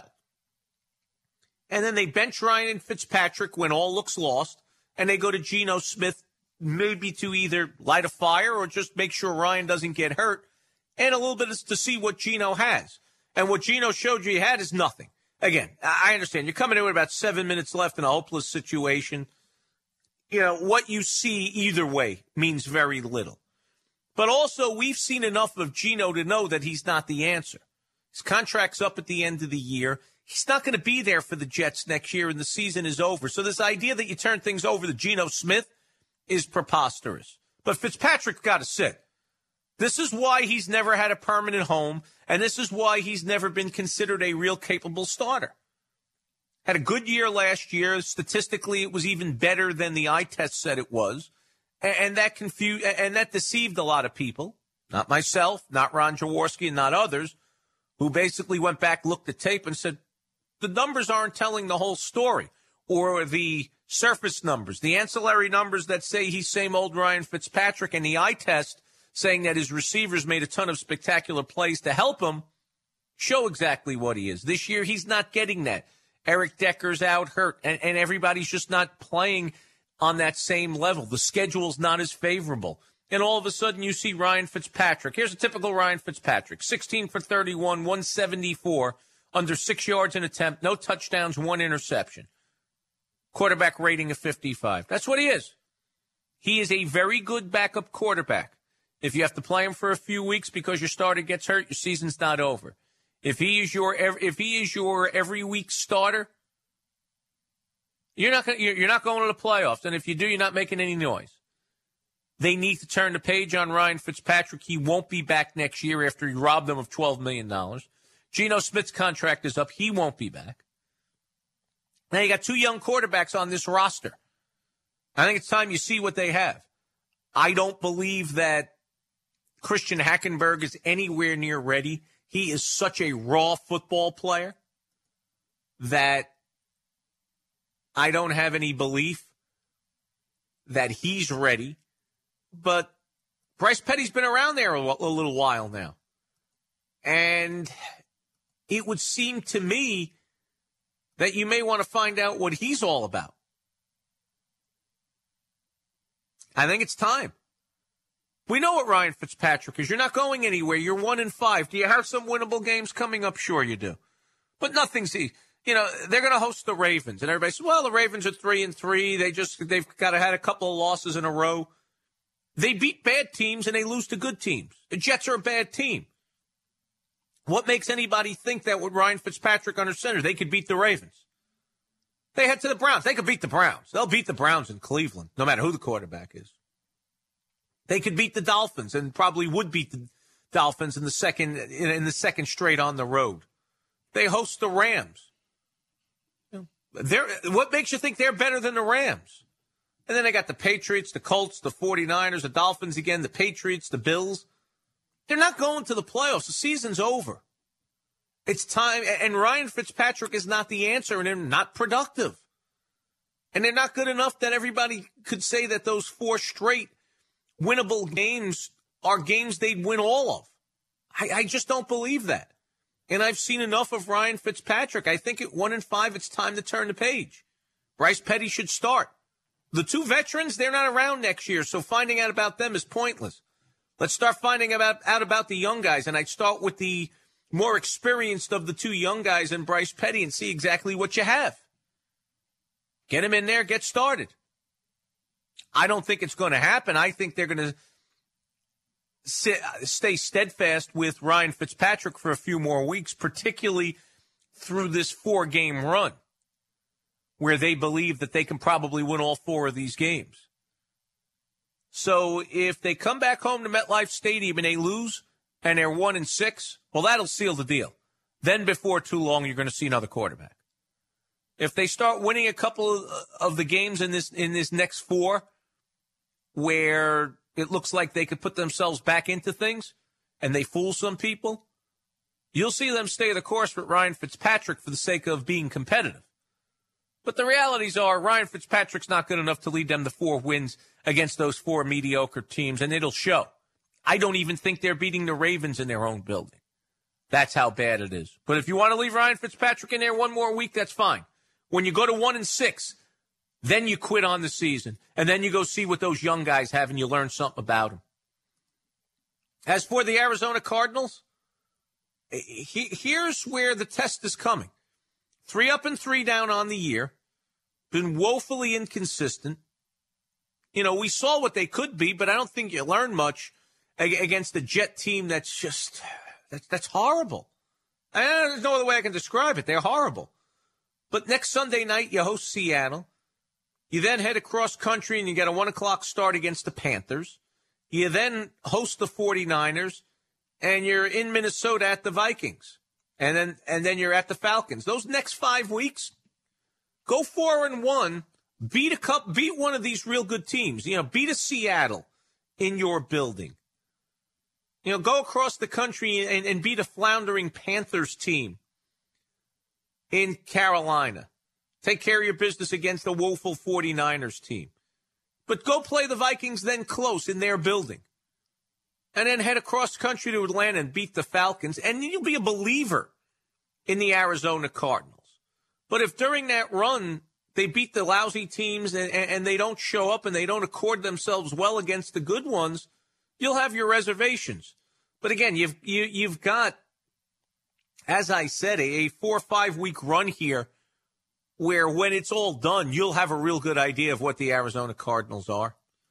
And then they bench Ryan Fitzpatrick when all looks lost, and they go to Geno Smith maybe to either light a fire or just make sure Ryan doesn't get hurt, and a little bit to see what Geno has. And what Geno showed you he had is nothing. Again, I understand. You're coming in with about 7 minutes left in a hopeless situation. You know, what you see either way means very little. But also, we've seen enough of Geno to know that he's not the answer. His contract's up at the end of the year. He's not going to be there for the Jets next year, and the season is over. So this idea that you turn things over to Geno Smith is preposterous. But Fitzpatrick's got to sit. This is why he's never had a permanent home, and this is why he's never been considered a real capable starter. Had a good year last year. Statistically, it was even better than the eye test said it was. And that confused and that deceived a lot of people. Not myself, not Ron Jaworski, and not others, who basically went back, looked at tape, and said, the numbers aren't telling the whole story, or the surface numbers, the ancillary numbers that say he's same old Ryan Fitzpatrick, and the eye test saying that his receivers made a ton of spectacular plays to help him show exactly what he is. This year, he's not getting that. Eric Decker's out hurt, and everybody's just not playing on that same level. The schedule's not as favorable. And all of a sudden, you see Ryan Fitzpatrick. Here's a typical Ryan Fitzpatrick. 16 for 31, 174, under 6 yards an attempt, no touchdowns, 1 interception. Quarterback rating of 55. That's what he is. He is a very good backup quarterback. If you have to play him for a few weeks because your starter gets hurt, your season's not over. If he is your every week starter, you're not going to the playoffs, and if you do, you're not making any noise. They need to turn the page on Ryan Fitzpatrick. He won't be back next year after he robbed them of $12 million. Geno Smith's contract is up. He won't be back. Now you got 2 young quarterbacks on this roster. I think it's time you see what they have. I don't believe that Christian Hackenberg is anywhere near ready. He is such a raw football player that I don't have any belief that he's ready. But Bryce Petty's been around there a little while now. And it would seem to me that you may want to find out what he's all about. I think it's time. We know what Ryan Fitzpatrick is. You're not going anywhere. You're 1-5. Do you have some winnable games coming up? Sure you do. But nothing's easy. You know, they're going to host the Ravens. And everybody says, well, the Ravens are 3-3. They've had a couple of losses in a row. They beat bad teams and they lose to good teams. The Jets are a bad team. What makes anybody think that with Ryan Fitzpatrick under center, they could beat the Ravens? They head to the Browns. They could beat the Browns. They'll beat the Browns in Cleveland, no matter who the quarterback is. They could beat the Dolphins and probably would beat the Dolphins in the second straight on the road. They host the Rams. What makes you think they're better than the Rams? And then they got the Patriots, the Colts, the 49ers, the Dolphins again, the Patriots, the Bills. They're not going to the playoffs. The season's over. It's time. And Ryan Fitzpatrick is not the answer, and they're not productive. And they're not good enough that everybody could say that those 4 straight winnable games are games they'd win all of. I just don't believe that. And I've seen enough of Ryan Fitzpatrick. I think at 1-5, it's time to turn the page. Bryce Petty should start. The 2 veterans, they're not around next year, so finding out about them is pointless. Let's start finding out about the young guys, and I'd start with the more experienced of the 2 young guys and Bryce Petty and see exactly what you have. Get him in there, get started. I don't think it's going to happen. I think they're going to stay steadfast with Ryan Fitzpatrick for a few more weeks, particularly through this 4-game run, where they believe that they can probably win all 4 of these games. So if they come back home to MetLife Stadium and they lose and they're 1-6, well, that'll seal the deal. Then before too long, you're going to see another quarterback. If they start winning a couple of the games in this next 4, where it looks like they could put themselves back into things, and they fool some people, you'll see them stay the course with Ryan Fitzpatrick for the sake of being competitive. But the realities are Ryan Fitzpatrick's not good enough to lead them to 4 wins against those 4 mediocre teams, and it'll show. I don't even think they're beating the Ravens in their own building. That's how bad it is. But if you want to leave Ryan Fitzpatrick in there one more week, that's fine. When you go to 1-6, then you quit on the season, and then you go see what those young guys have, and you learn something about them. As for the Arizona Cardinals, here's where the test is coming. 3 up and 3 down on the year. Been woefully inconsistent. You know, we saw what they could be, but I don't think you learn much against a Jet team that's horrible. There's no other way I can describe it. They're horrible. But next Sunday night, you host Seattle. You then head across country and you get a 1 o'clock start against the Panthers. You then host the 49ers, and you're in Minnesota at the Vikings. And then you're at the Falcons. Those next 5 weeks, go 4-1, beat one of these real good teams. You know, beat a Seattle in your building. You know, go across the country and beat a floundering Panthers team in Carolina. Take care of your business against the woeful 49ers team. But go play the Vikings then close in their building. And then head across country to Atlanta and beat the Falcons. And you'll be a believer in the Arizona Cardinals. But if during that run they beat the lousy teams and they don't show up and they don't accord themselves well against the good ones, you'll have your reservations. But again, you've got, as I said, a 4 or 5 week run here where when it's all done, you'll have a real good idea of what the Arizona Cardinals are.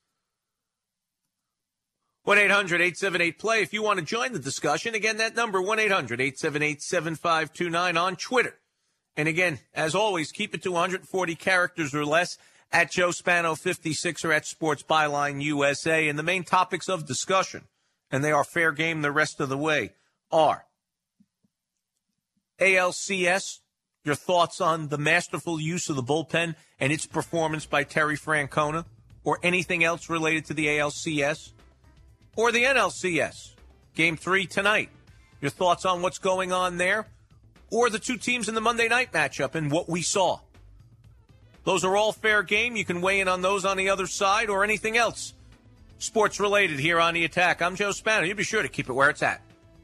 1-800-878-PLAY if you want to join the discussion. Again, that number, 1-800-878-7529 on Twitter. And again, as always, keep it to 140 characters or less at Joe Spano 56 or at Sports Byline USA. And the main topics of discussion, and they are fair game the rest of the way, are ALCS, your thoughts on the masterful use of the bullpen and its performance by Terry Francona, or anything else related to the ALCS, or the NLCS, Game 3 tonight. Your thoughts on what's going on there, or the 2 teams in the Monday night matchup and what we saw. Those are all fair game. You can weigh in on those on the other side, or anything else sports related here on The Attack. I'm Joe Spano. You be sure to keep it where it's at.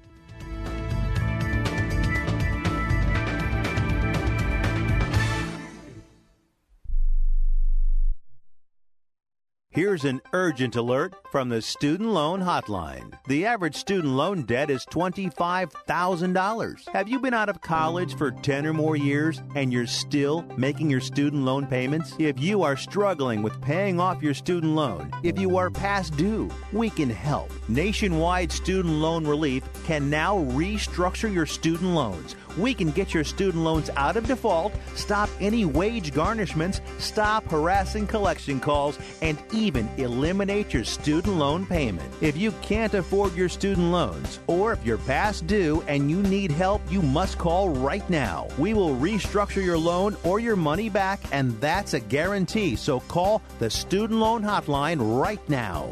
Here's an urgent alert from the Student Loan Hotline. The average student loan debt is $25,000. Have you been out of college for 10 or more years and you're still making your student loan payments? If you are struggling with paying off your student loan, if you are past due, we can help. Nationwide Student Loan Relief can now restructure your student loans. We can get your student loans out of default, stop any wage garnishments, stop harassing collection calls, and even eliminate your student loan payment. If you can't afford your student loans, or if you're past due and you need help, you must call right now. We will restructure your loan or your money back, and that's a guarantee. So call the Student Loan Hotline right now.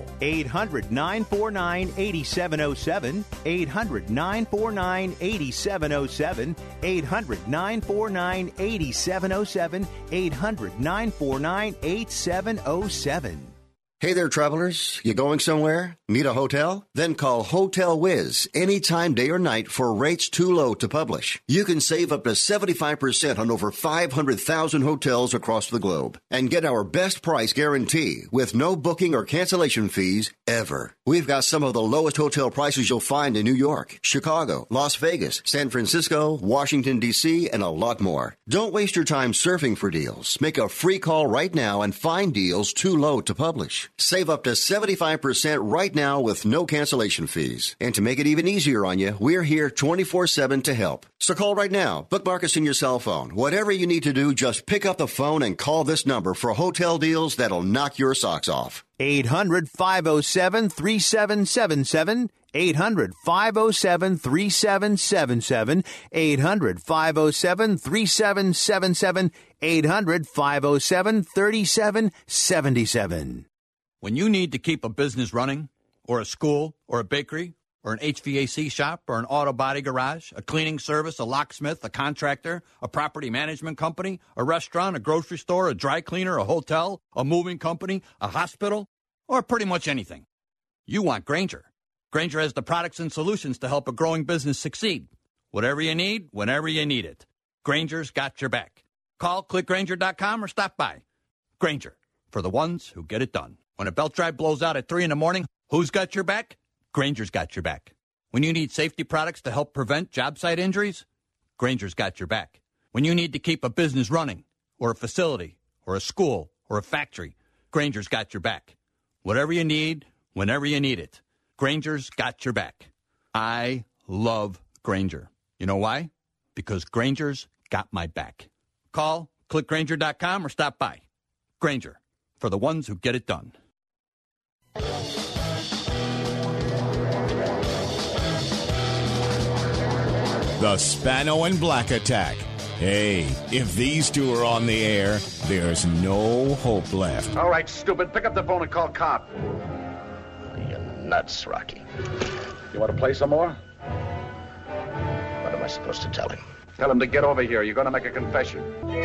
800-949-8707. 800-949-8707. 800-949-8707. 800-949-8707. Hey there, travelers. You going somewhere? Need a hotel? Then call Hotel Wiz anytime, day or night, for rates too low to publish. You can save up to 75% on over 500,000 hotels across the globe and get our best price guarantee with no booking or cancellation fees ever. We've got some of the lowest hotel prices you'll find in New York, Chicago, Las Vegas, San Francisco, Washington, D.C., and a lot more. Don't waste your time surfing for deals. Make a free call right now and find deals too low to publish. Save up to 75% right now with no cancellation fees. And to make it even easier on you, we're here 24/7 to help. So call right now. Bookmark us in your cell phone. Whatever you need to do, just pick up the phone and call this number for hotel deals that'll knock your socks off. 800-507-3777. 800-507-3777. 800-507-3777. 800-507-3777. When you need to keep a business running, or a school, or a bakery, or an HVAC shop, or an auto body garage, a cleaning service, a locksmith, a contractor, a property management company, a restaurant, a grocery store, a dry cleaner, a hotel, a moving company, a hospital, or pretty much anything, you want Grainger. Grainger has the products and solutions to help a growing business succeed. Whatever you need, whenever you need it. Grainger's got your back. Call clickgrainger.com or stop by. Grainger, for the ones who get it done. When a belt drive blows out at 3 in the morning, who's got your back? Grainger's got your back. When you need safety products to help prevent job site injuries, Grainger's got your back. When you need to keep a business running, or a facility, or a school, or a factory, Grainger's got your back. Whatever you need, whenever you need it. Grainger's got your back. I love Grainger. You know why? Because Grainger's got my back. Call, clickgrainger.com, or stop by. Grainger, for the ones who get it done. The Spano and Black Attack. Hey, if these two are on the air, there's no hope left. All right, stupid. Pick up the phone and call Cobb. You're nuts, Rocky. You want to play some more? What am I supposed to tell him? Tell him to get over here. You're going to make a confession.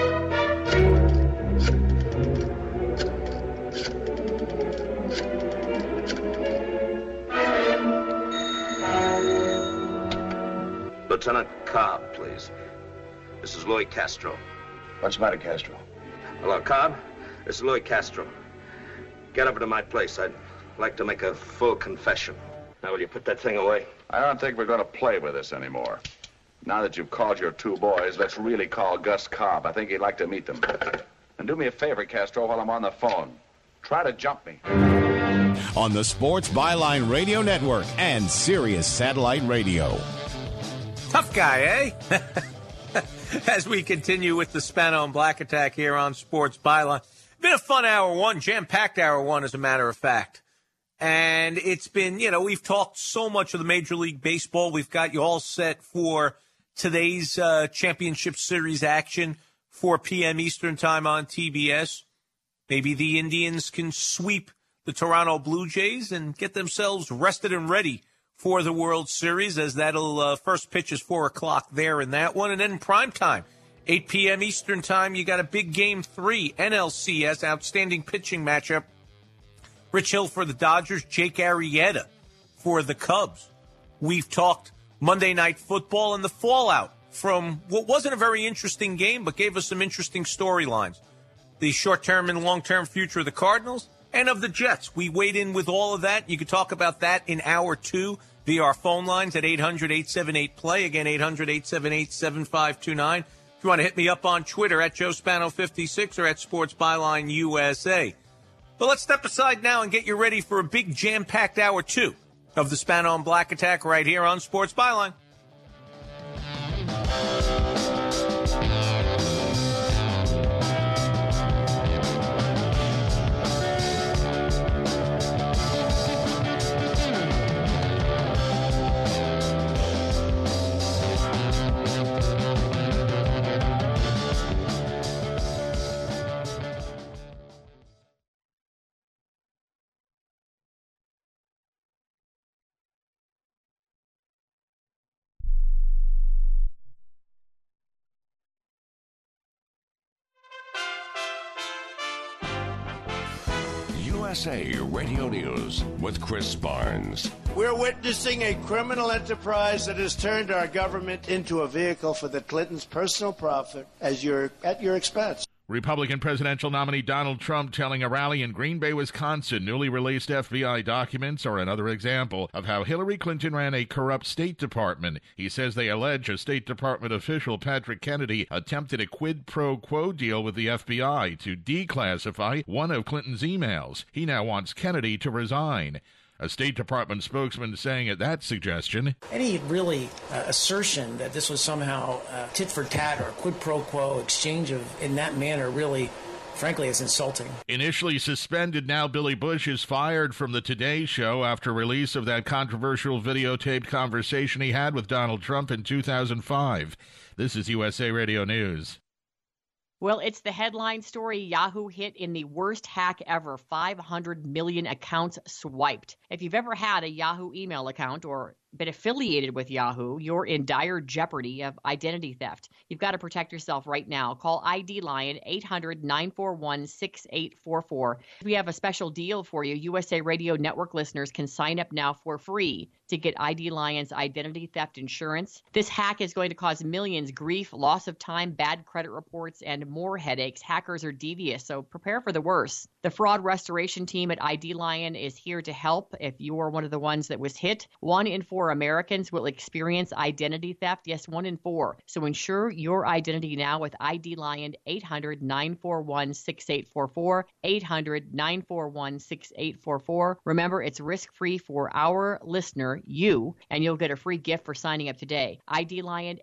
Lieutenant Cobb, please. This is Louis Castro. What's the matter, Castro? Hello, Cobb. This is Louis Castro. Get over to my place. I'd like to make a full confession. Now, will you put that thing away? I don't think we're going to play with this anymore. Now that you've called your two boys, let's really call Gus Cobb. I think he'd like to meet them. And do me a favor, Castro, while I'm on the phone. Try to jump me. On the Sports Byline Radio Network and Sirius Satellite Radio. Tough guy, eh? As we continue with the Spano and Black Attack here on Sports Byline. Been a fun hour one, jam-packed hour one, as a matter of fact. And it's been, we've talked so much of the Major League Baseball. We've got you all set for today's championship series action, 4 p.m. Eastern time on TBS. Maybe the Indians can sweep the Toronto Blue Jays and get themselves rested and ready for the World Series, as that'll first pitch is 4 o'clock there in that one. And then in prime time, 8 p.m. Eastern time, you got a big Game 3 NLCS outstanding pitching matchup. Rich Hill for the Dodgers, Jake Arrieta for the Cubs. We've talked Monday Night Football and the fallout from what wasn't a very interesting game, but gave us some interesting storylines. The short-term and long-term future of the Cardinals and of the Jets. We weighed in with all of that. You can talk about that in hour two via our phone lines at 800-878-PLAY. Again, 800-878-7529. If you want to hit me up on Twitter at Joe Spano56 or at Sports Byline USA. But let's step aside now and get you ready for a big jam-packed hour two of the Spano and Black Attack right here on Sports Byline. USA Radio News with Chris Barnes. We're witnessing a criminal enterprise that has turned our government into a vehicle for the Clintons' personal profit at your expense. Republican presidential nominee Donald Trump telling a rally in Green Bay, Wisconsin, newly released FBI documents are another example of how Hillary Clinton ran a corrupt State Department. He says they allege a State Department official, Patrick Kennedy, attempted a quid pro quo deal with the FBI to declassify one of Clinton's emails. He now wants Kennedy to resign. A State Department spokesman saying at that suggestion, any really assertion that this was somehow tit for tat or quid pro quo exchange of in that manner really, frankly, is insulting. Initially suspended, now Billy Bush is fired from the Today Show after release of that controversial videotaped conversation he had with Donald Trump in 2005. This is USA Radio News. Well, it's the headline story Yahoo hit in the worst hack ever, 500 million accounts swiped. If you've ever had a Yahoo email account or been affiliated with Yahoo, you're in dire jeopardy of identity theft. You've got to protect yourself right now. Call ID Lion 800-941-6844. We have a special deal for you. USA Radio Network listeners can sign up now for free to get ID Lion's identity theft insurance. This hack is going to cause millions grief, loss of time, bad credit reports, and more headaches. Hackers are devious, so prepare for the worst. The fraud restoration team at ID Lion is here to help if you are one of the ones that was hit. 1 in 4 Americans will experience identity theft. Yes, 1 in 4. So ensure your identity now with ID Lion, 800-941-6844, 800-941-6844. Remember, it's risk-free for our listener, you, and you'll get a free gift for signing up today. ID Lion,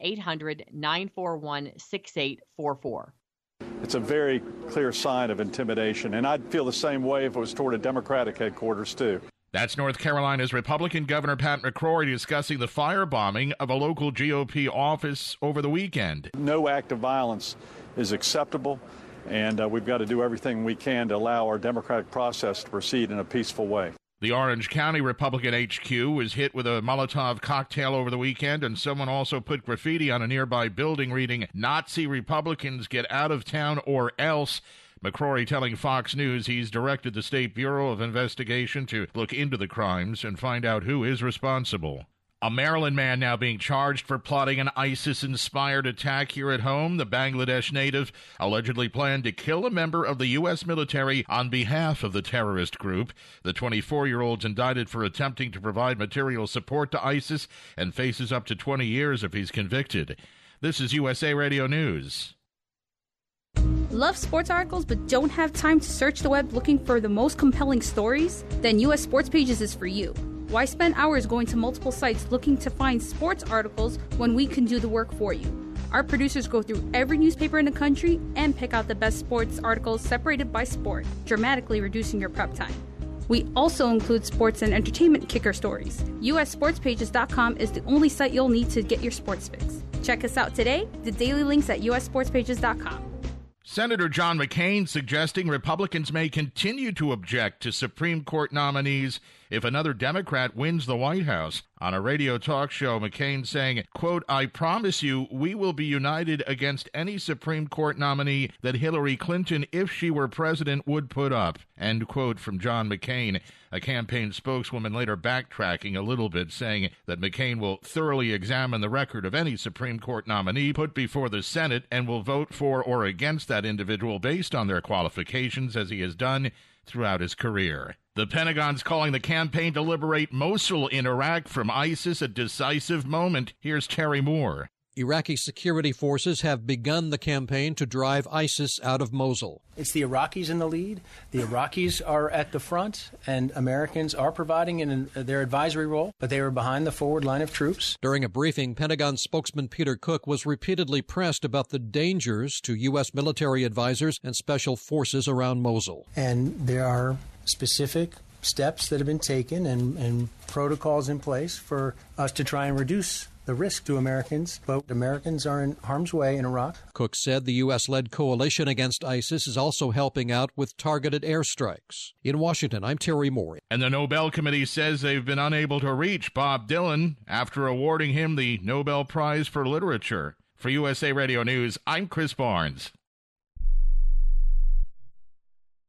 800-941-6844. It's a very clear sign of intimidation, and I'd feel the same way if it was toward a Democratic headquarters, too. That's North Carolina's Republican Governor Pat McCrory discussing the firebombing of a local GOP office over the weekend. No act of violence is acceptable, and we've got to do everything we can to allow our democratic process to proceed in a peaceful way. The Orange County Republican HQ was hit with a Molotov cocktail over the weekend, and someone also put graffiti on a nearby building reading, "Nazi Republicans get out of town or else." McCrory telling Fox News he's directed the State Bureau of Investigation to look into the crimes and find out who is responsible. A Maryland man now being charged for plotting an ISIS-inspired attack here at home. The Bangladesh native allegedly planned to kill a member of the U.S. military on behalf of the terrorist group. The 24-year-old's indicted for attempting to provide material support to ISIS and faces up to 20 years if he's convicted. This is USA Radio News. Love sports articles but don't have time to search the web looking for the most compelling stories? Then US Sports Pages is for you. Why spend hours going to multiple sites looking to find sports articles when we can do the work for you? Our producers go through every newspaper in the country and pick out the best sports articles separated by sport, dramatically reducing your prep time. We also include sports and entertainment kicker stories. USSportsPages.com is the only site you'll need to get your sports fix. Check us out today. The daily links at USSportsPages.com. Senator John McCain suggesting Republicans may continue to object to Supreme Court nominees if another Democrat wins the White House. On a radio talk show, McCain saying, quote, "I promise you we will be united against any Supreme Court nominee that Hillary Clinton, if she were president, would put up," end quote from John McCain. A campaign spokeswoman later backtracking a little bit, saying that McCain will thoroughly examine the record of any Supreme Court nominee put before the Senate and will vote for or against that individual based on their qualifications, as he has done throughout his career. The Pentagon's calling the campaign to liberate Mosul in Iraq from ISIS a decisive moment. Here's Terry Moore. Iraqi security forces have begun the campaign to drive ISIS out of Mosul. It's the Iraqis in the lead. The Iraqis are at the front, and Americans are providing their advisory role, but they are behind the forward line of troops. During a briefing, Pentagon spokesman Peter Cook was repeatedly pressed about the dangers to U.S. military advisors and special forces around Mosul. And there are specific steps that have been taken and protocols in place for us to try and reduce the risk to Americans, but Americans are in harm's way in Iraq. Cook said the U.S.-led coalition against ISIS is also helping out with targeted airstrikes. In Washington, I'm Terry Moore. And the Nobel Committee says they've been unable to reach Bob Dylan after awarding him the Nobel Prize for Literature. For USA Radio News, I'm Chris Barnes.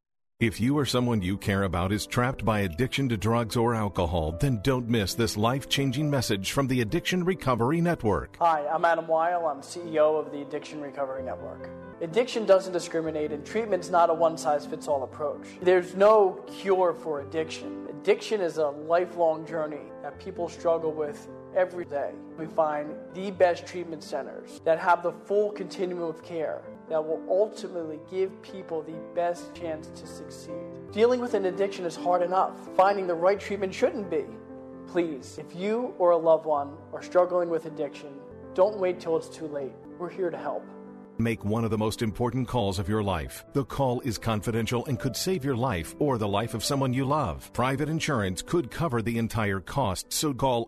If you or someone you care about is trapped by addiction to drugs or alcohol, then don't miss this life-changing message from the Addiction Recovery Network. Hi, I'm Adam Weil. I'm CEO of the Addiction Recovery Network. Addiction doesn't discriminate, and treatment's not a one-size-fits-all approach. There's no cure for addiction. Addiction is a lifelong journey that people struggle with every day. We find the best treatment centers that have the full continuum of care that will ultimately give people the best chance to succeed. Dealing with an addiction is hard enough. Finding the right treatment shouldn't be. Please, if you or a loved one are struggling with addiction, don't wait till it's too late. We're here to help. Make one of the most important calls of your life. The call is confidential and could save your life or the life of someone you love. Private insurance could cover the entire cost, so call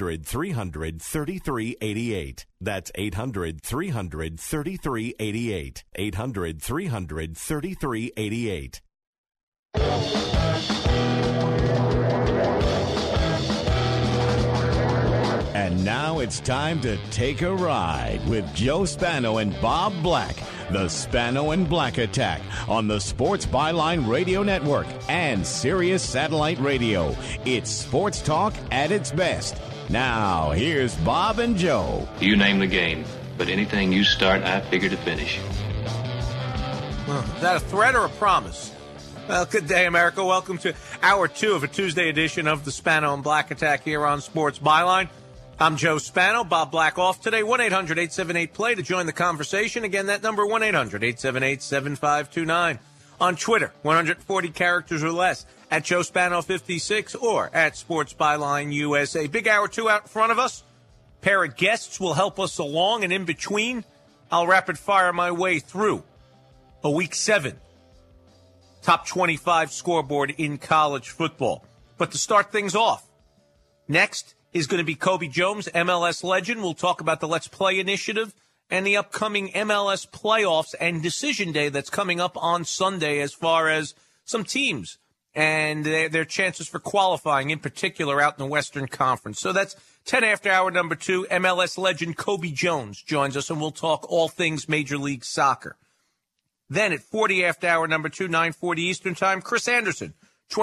800-300-3388. That's 800-300-3388. 800-300-3388. And now it's time to take a ride with Joe Spano and Bob Black. The Spano and Black Attack on the Sports Byline Radio Network and Sirius Satellite Radio. It's sports talk at its best. Now, here's Bob and Joe. You name the game, but anything you start, I figure to finish. Well, is that a threat or a promise? Well, good day, America. Welcome to Hour 2 of a Tuesday edition of the Spano and Black Attack here on Sports Byline. I'm Joe Spano. Bob Black off today. 1-800-878-PLAY to join the conversation. Again, that number, 1-800-878-7529. On Twitter, 140 characters or less, at Joe Spano 56 or at Sports Byline USA. Big Hour 2 out in front of us. Pair of guests will help us along, and in between, I'll rapid fire my way through a Week 7 top 25 scoreboard in college football. But to start things off, next is going to be Kobe Jones, MLS legend. We'll talk about the Let's Play initiative and the upcoming MLS playoffs and decision day that's coming up on Sunday as far as some teams and their chances for qualifying, in particular out in the Western Conference. So that's 10 after hour number 2. MLS legend Kobe Jones joins us, and we'll talk all things Major League Soccer. Then at 40 after hour number 2, 9:40 Eastern Time, Chris Anderson,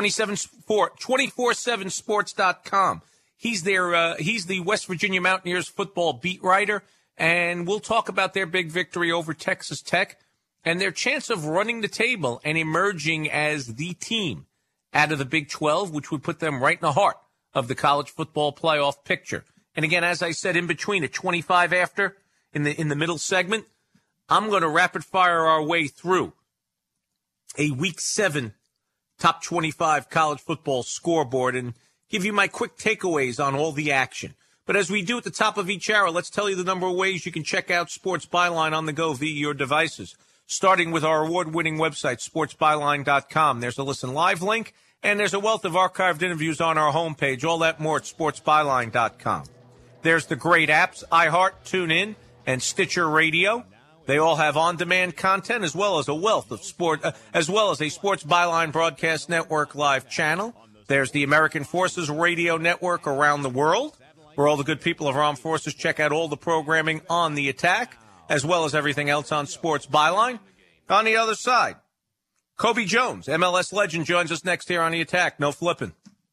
247sports.com. He's the West Virginia Mountaineers football beat writer, and we'll talk about their big victory over Texas Tech and their chance of running the table and emerging as the team out of the Big 12, which would put them right in the heart of the college football playoff picture. And again, as I said, in between at 25 after, in the middle segment, I'm going to rapid fire our way through a Week 7 top 25 college football scoreboard and give you my quick takeaways on all the action. But as we do at the top of each hour, let's tell you the number of ways you can check out Sports Byline on the go via your devices, starting with our award-winning website, sportsbyline.com. There's a listen live link, and there's a wealth of archived interviews on our homepage. All that more at sportsbyline.com. There's the great apps, iHeart, TuneIn, and Stitcher Radio. They all have on-demand content as well as a wealth of sport, as well as a Sports Byline Broadcast Network live channel. There's the American Forces Radio Network around the world, where all the good people of our armed forces check out all the programming on the attack, as well as everything else on Sports Byline. On the other side, Kobe Jones, MLS legend, joins us next here on the attack. No flipping.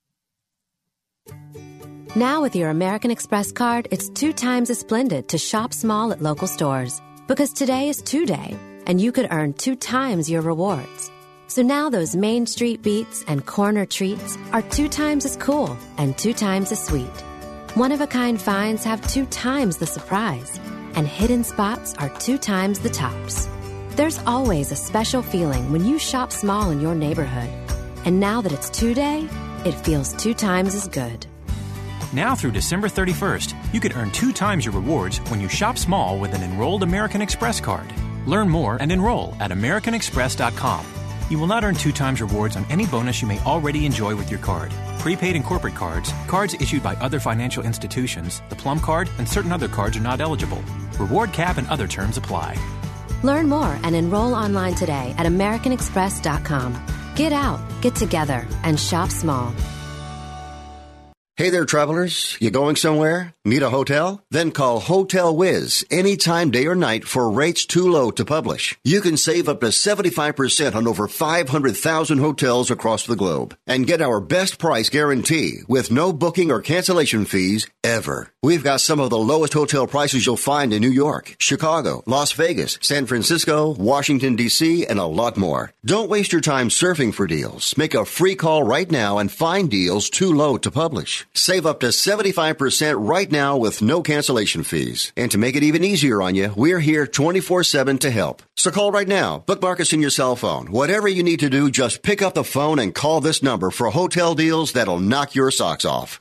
Now with your American Express card, it's 2 times as splendid to shop small at local stores. Because today is 2 Day, and you could earn 2 times your rewards. So now those Main Street beats and corner treats are 2 times as cool and 2 times as sweet. One-of-a-kind finds have 2 times the surprise, and hidden spots are 2 times the tops. There's always a special feeling when you shop small in your neighborhood. And now that it's 2 Day, it feels 2 times as good. Now through December 31st, you could earn 2 times your rewards when you shop small with an enrolled American Express card. Learn more and enroll at americanexpress.com. You will not earn 2 times rewards on any bonus you may already enjoy with your card. Prepaid and corporate cards, cards issued by other financial institutions, the Plum Card, and certain other cards are not eligible. Reward cap and other terms apply. Learn more and enroll online today at americanexpress.com. Get out, get together, and shop small. Hey there, travelers. You going somewhere? Need a hotel? Then call Hotel Wiz anytime, day or night, for rates too low to publish. You can save up to 75% on over 500,000 hotels across the globe and get our best price guarantee with no booking or cancellation fees ever. We've got some of the lowest hotel prices you'll find in New York, Chicago, Las Vegas, San Francisco, Washington, D.C., and a lot more. Don't waste your time surfing for deals. Make a free call right now and find deals too low to publish. Save up to 75% right now with no cancellation fees. And to make it even easier on you, we're here 24/7 to help. So call right now. Bookmark us in your cell phone. Whatever you need to do, just pick up the phone and call this number for hotel deals that'll knock your socks off.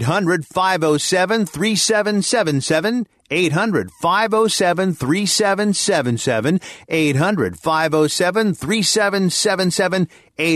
800-507-3777. 800-507-3777. 800-507-3777.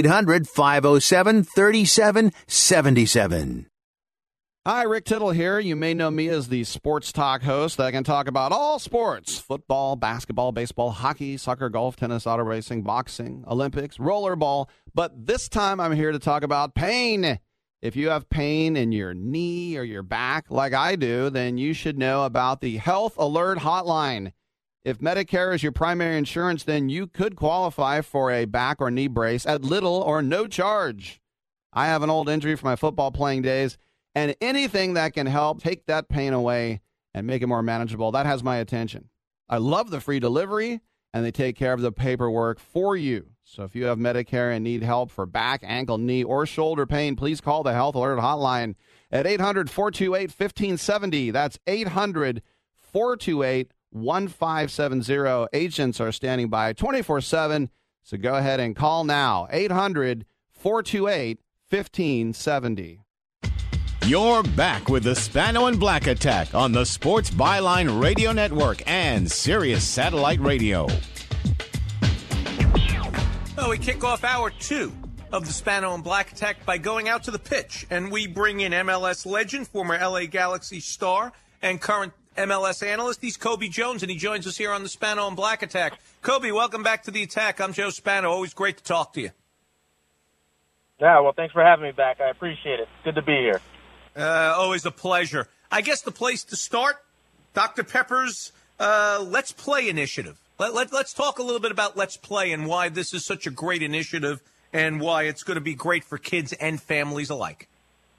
800-507-3777. Hi, Rick Tittle here. You may know me as the sports talk host that can talk about all sports: football, basketball, baseball, hockey, soccer, golf, tennis, auto racing, boxing, Olympics, rollerball. But this time I'm here to talk about pain. If you have pain in your knee or your back like I do, then you should know about the Health Alert Hotline. If Medicare is your primary insurance, then you could qualify for a back or knee brace at little or no charge. I have an old injury from my football playing days, and anything that can help take that pain away and make it more manageable, that has my attention. I love the free delivery, and they take care of the paperwork for you. So if you have Medicare and need help for back, ankle, knee, or shoulder pain, please call the Health Alert Hotline at 800-428-1570. That's 800-428-1570. Agents are standing by 24/7, so go ahead and call now. 800-428-1570. You're back with the Spano and Black Attack on the Sports Byline Radio Network and Sirius Satellite Radio. Well, we kick off hour 2 of the Spano and Black Attack by going out to the pitch, and we bring in MLS legend, former LA Galaxy star, and current MLS analyst. He's Kobe Jones, and he joins us here on the Spano and Black Attack. Kobe, welcome back to the Attack. I'm Joe Spano. Always great to talk to you. Yeah, well, thanks for having me back. I appreciate it. Good to be here. Always a pleasure. I guess the place to start, Dr. Pepper's Let's Play initiative. Let's talk a little bit about Let's Play and why this is such a great initiative and why it's going to be great for kids and families alike.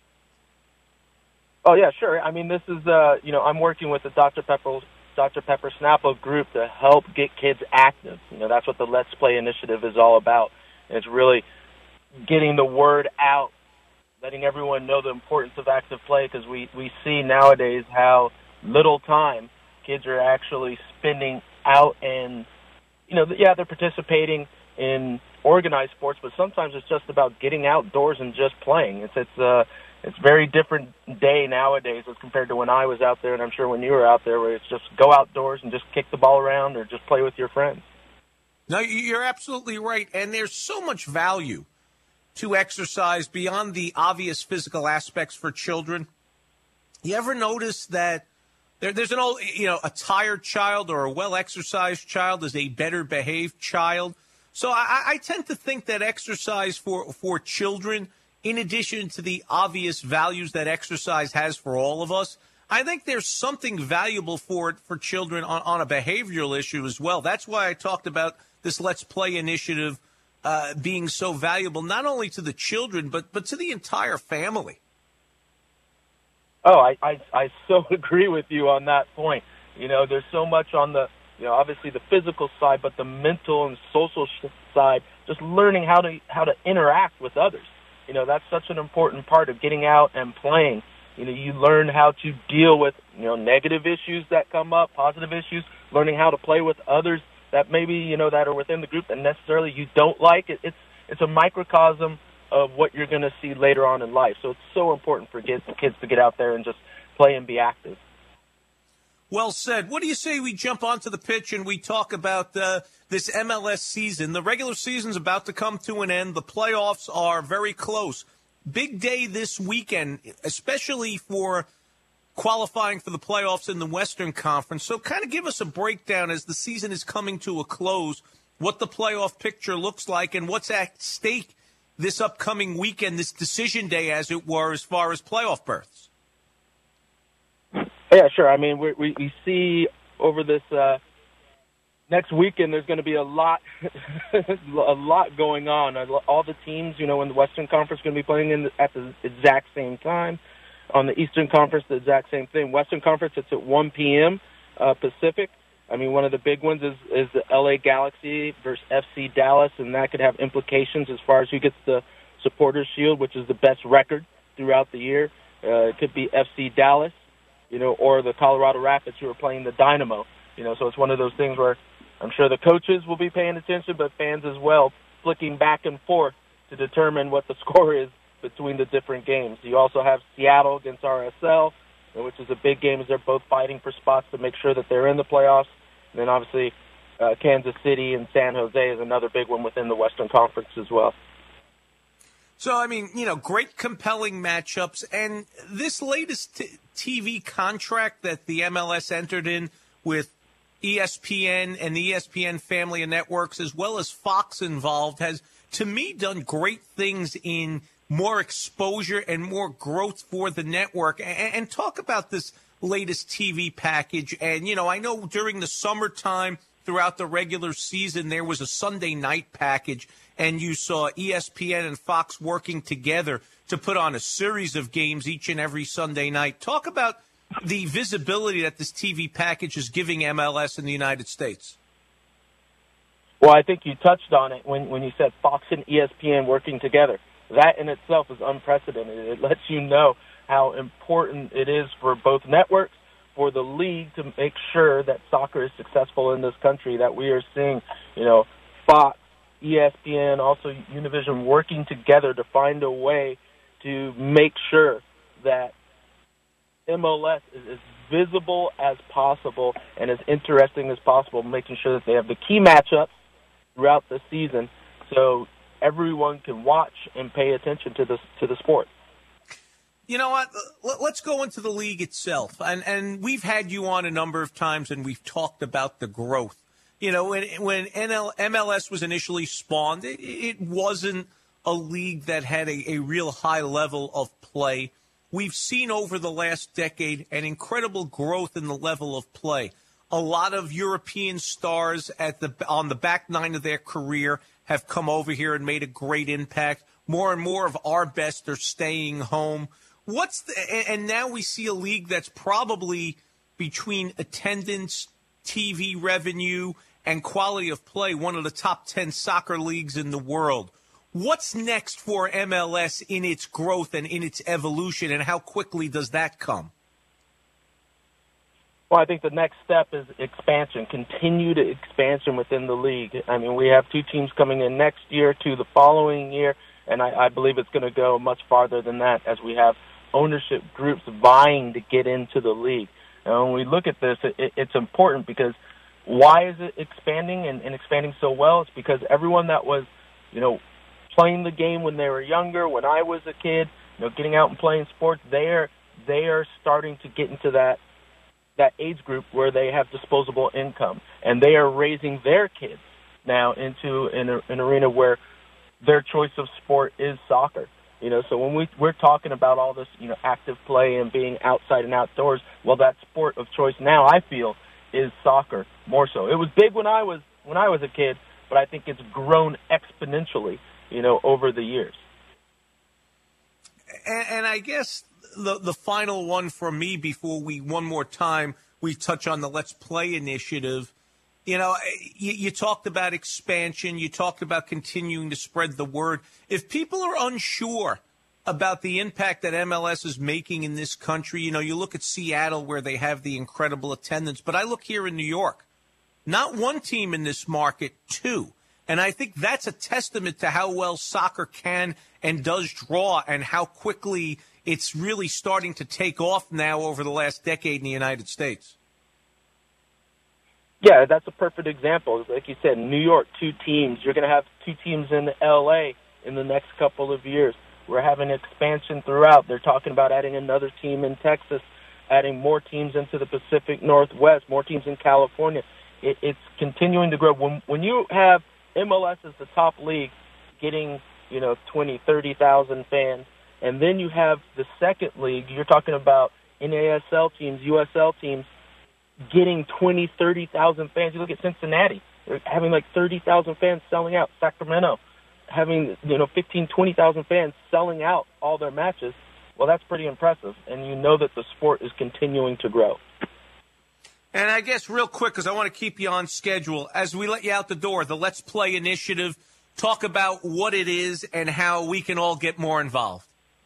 Oh, yeah, sure. I mean, this is, I'm working with the Dr. Pepper Snapple group to help get kids active. That's what the Let's Play initiative is all about. And it's really getting the word out, letting everyone know the importance of active play, because we see nowadays how little time kids are actually spending out, and they're participating in organized sports, but sometimes it's just about getting outdoors and just playing. It's a very different day nowadays as compared to when I was out there, and I'm sure when you were out there, where it's just go outdoors and just kick the ball around or just play with your friends. No, you're absolutely right, and there's so much value to exercise beyond the obvious physical aspects for children. You ever notice that there's an old, a tired child or a well-exercised child is a better-behaved child? So I tend to think that exercise for children, in addition to the obvious values that exercise has for all of us, I think there's something valuable for it for children on a behavioral issue as well. That's why I talked about this Let's Play initiative being so valuable, not only to the children, but to the entire family. Oh, I so agree with you on that point. There's so much on the, obviously the physical side, but the mental and social side, just learning how to interact with others. That's such an important part of getting out and playing. You learn how to deal with, negative issues that come up, positive issues, learning how to play with others that maybe, that are within the group that necessarily you don't like. It's a microcosm of what you're going to see later on in life. So it's so important for kids to get out there and just play and be active. Well said. What do you say we jump onto the pitch and we talk about this MLS season? The regular season's about to come to an end. The playoffs are very close. Big day this weekend, especially for qualifying for the playoffs in the Western Conference. So kind of give us a breakdown as the season is coming to a close, what the playoff picture looks like and what's at stake this upcoming weekend, this decision day, as it were, as far as playoff berths? Yeah, sure. I mean, we see over this next weekend there's going to be a lot going on. All the teams, in the Western Conference are going to be playing at the exact same time. On the Eastern Conference, the exact same thing. Western Conference, it's at 1 p.m. Pacific. I mean, one of the big ones is the LA Galaxy versus FC Dallas, and that could have implications as far as who gets the Supporters Shield, which is the best record throughout the year. It could be FC Dallas, or the Colorado Rapids who are playing the Dynamo. So it's one of those things where I'm sure the coaches will be paying attention, but fans as well, flicking back and forth to determine what the score is between the different games. You also have Seattle against RSL, which is a big game as they're both fighting for spots to make sure that they're in the playoffs. And then obviously Kansas City and San Jose is another big one within the Western Conference as well. So, I mean, great compelling matchups. And this latest TV contract that the MLS entered in with ESPN and the ESPN family of networks, as well as Fox involved, has, to me, done great things in more exposure and more growth for the network. And talk about this latest TV package. And, I know during the summertime, throughout the regular season, there was a Sunday night package, and you saw ESPN and Fox working together to put on a series of games each and every Sunday night. Talk about the visibility that this TV package is giving MLS in the United States. Well, I think you touched on it when you said Fox and ESPN working together. That in itself is unprecedented. It lets you know how important it is for both networks, for the league to make sure that soccer is successful in this country, that we are seeing, Fox, ESPN, also Univision working together to find a way to make sure that MLS is as visible as possible and as interesting as possible, making sure that they have the key matchups throughout the season so everyone can watch and pay attention to the sport. You know what? Let's go into the league itself. And we've had you on a number of times, and we've talked about the growth. When MLS was initially spawned, it wasn't a league that had a real high level of play. We've seen over the last decade an incredible growth in the level of play. A lot of European stars on the back nine of their career have come over here and made a great impact. More and more of our best are staying home. And now we see a league that's probably between attendance, TV revenue, and quality of play, one of the top 10 soccer leagues in the world. What's next for MLS in its growth and in its evolution, and how quickly does that come? Well, I think the next step is expansion, continued expansion within the league. I mean, we have 2 teams coming in next year, 2 the following year, and I believe it's going to go much farther than that as we have ownership groups vying to get into the league. And when we look at this, it's important because why is it expanding and expanding so well? It's because everyone that was, playing the game when they were younger, when I was a kid, getting out and playing sports, they are starting to get into that age group where they have disposable income, and they are raising their kids now into an arena where their choice of sport is soccer. So when we're talking about all this, active play and being outside and outdoors, well, that sport of choice now, I feel, is soccer more so. It was big when I was a kid, but I think it's grown exponentially, over the years. And I guess the final one from me before we touch on the Let's Play initiative. You talked about expansion. You talked about continuing to spread the word. If people are unsure about the impact that MLS is making in this country, you look at Seattle where they have the incredible attendance. But I look here in New York, not 1 team in this market, 2. And I think that's a testament to how well soccer can and does draw and how quickly it's really starting to take off now over the last decade in the United States. Yeah, that's a perfect example. Like you said, New York, 2 teams. You're going to have 2 teams in L.A. in the next couple of years. We're having expansion throughout. They're talking about adding another team in Texas, adding more teams into the Pacific Northwest, more teams in California. It's continuing to grow. When you have MLS as the top league getting 20, 30,000 fans. And then you have the second league. You're talking about NASL teams, USL teams getting 20, 30,000 fans. You look at Cincinnati. They're having like 30,000 fans selling out. Sacramento having, 15, 20,000 fans selling out all their matches. Well, that's pretty impressive. And you know that the sport is continuing to grow. And I guess real quick, because I want to keep you on schedule, as we let you out the door, the Let's Play initiative, talk about what it is and how we can all get more involved.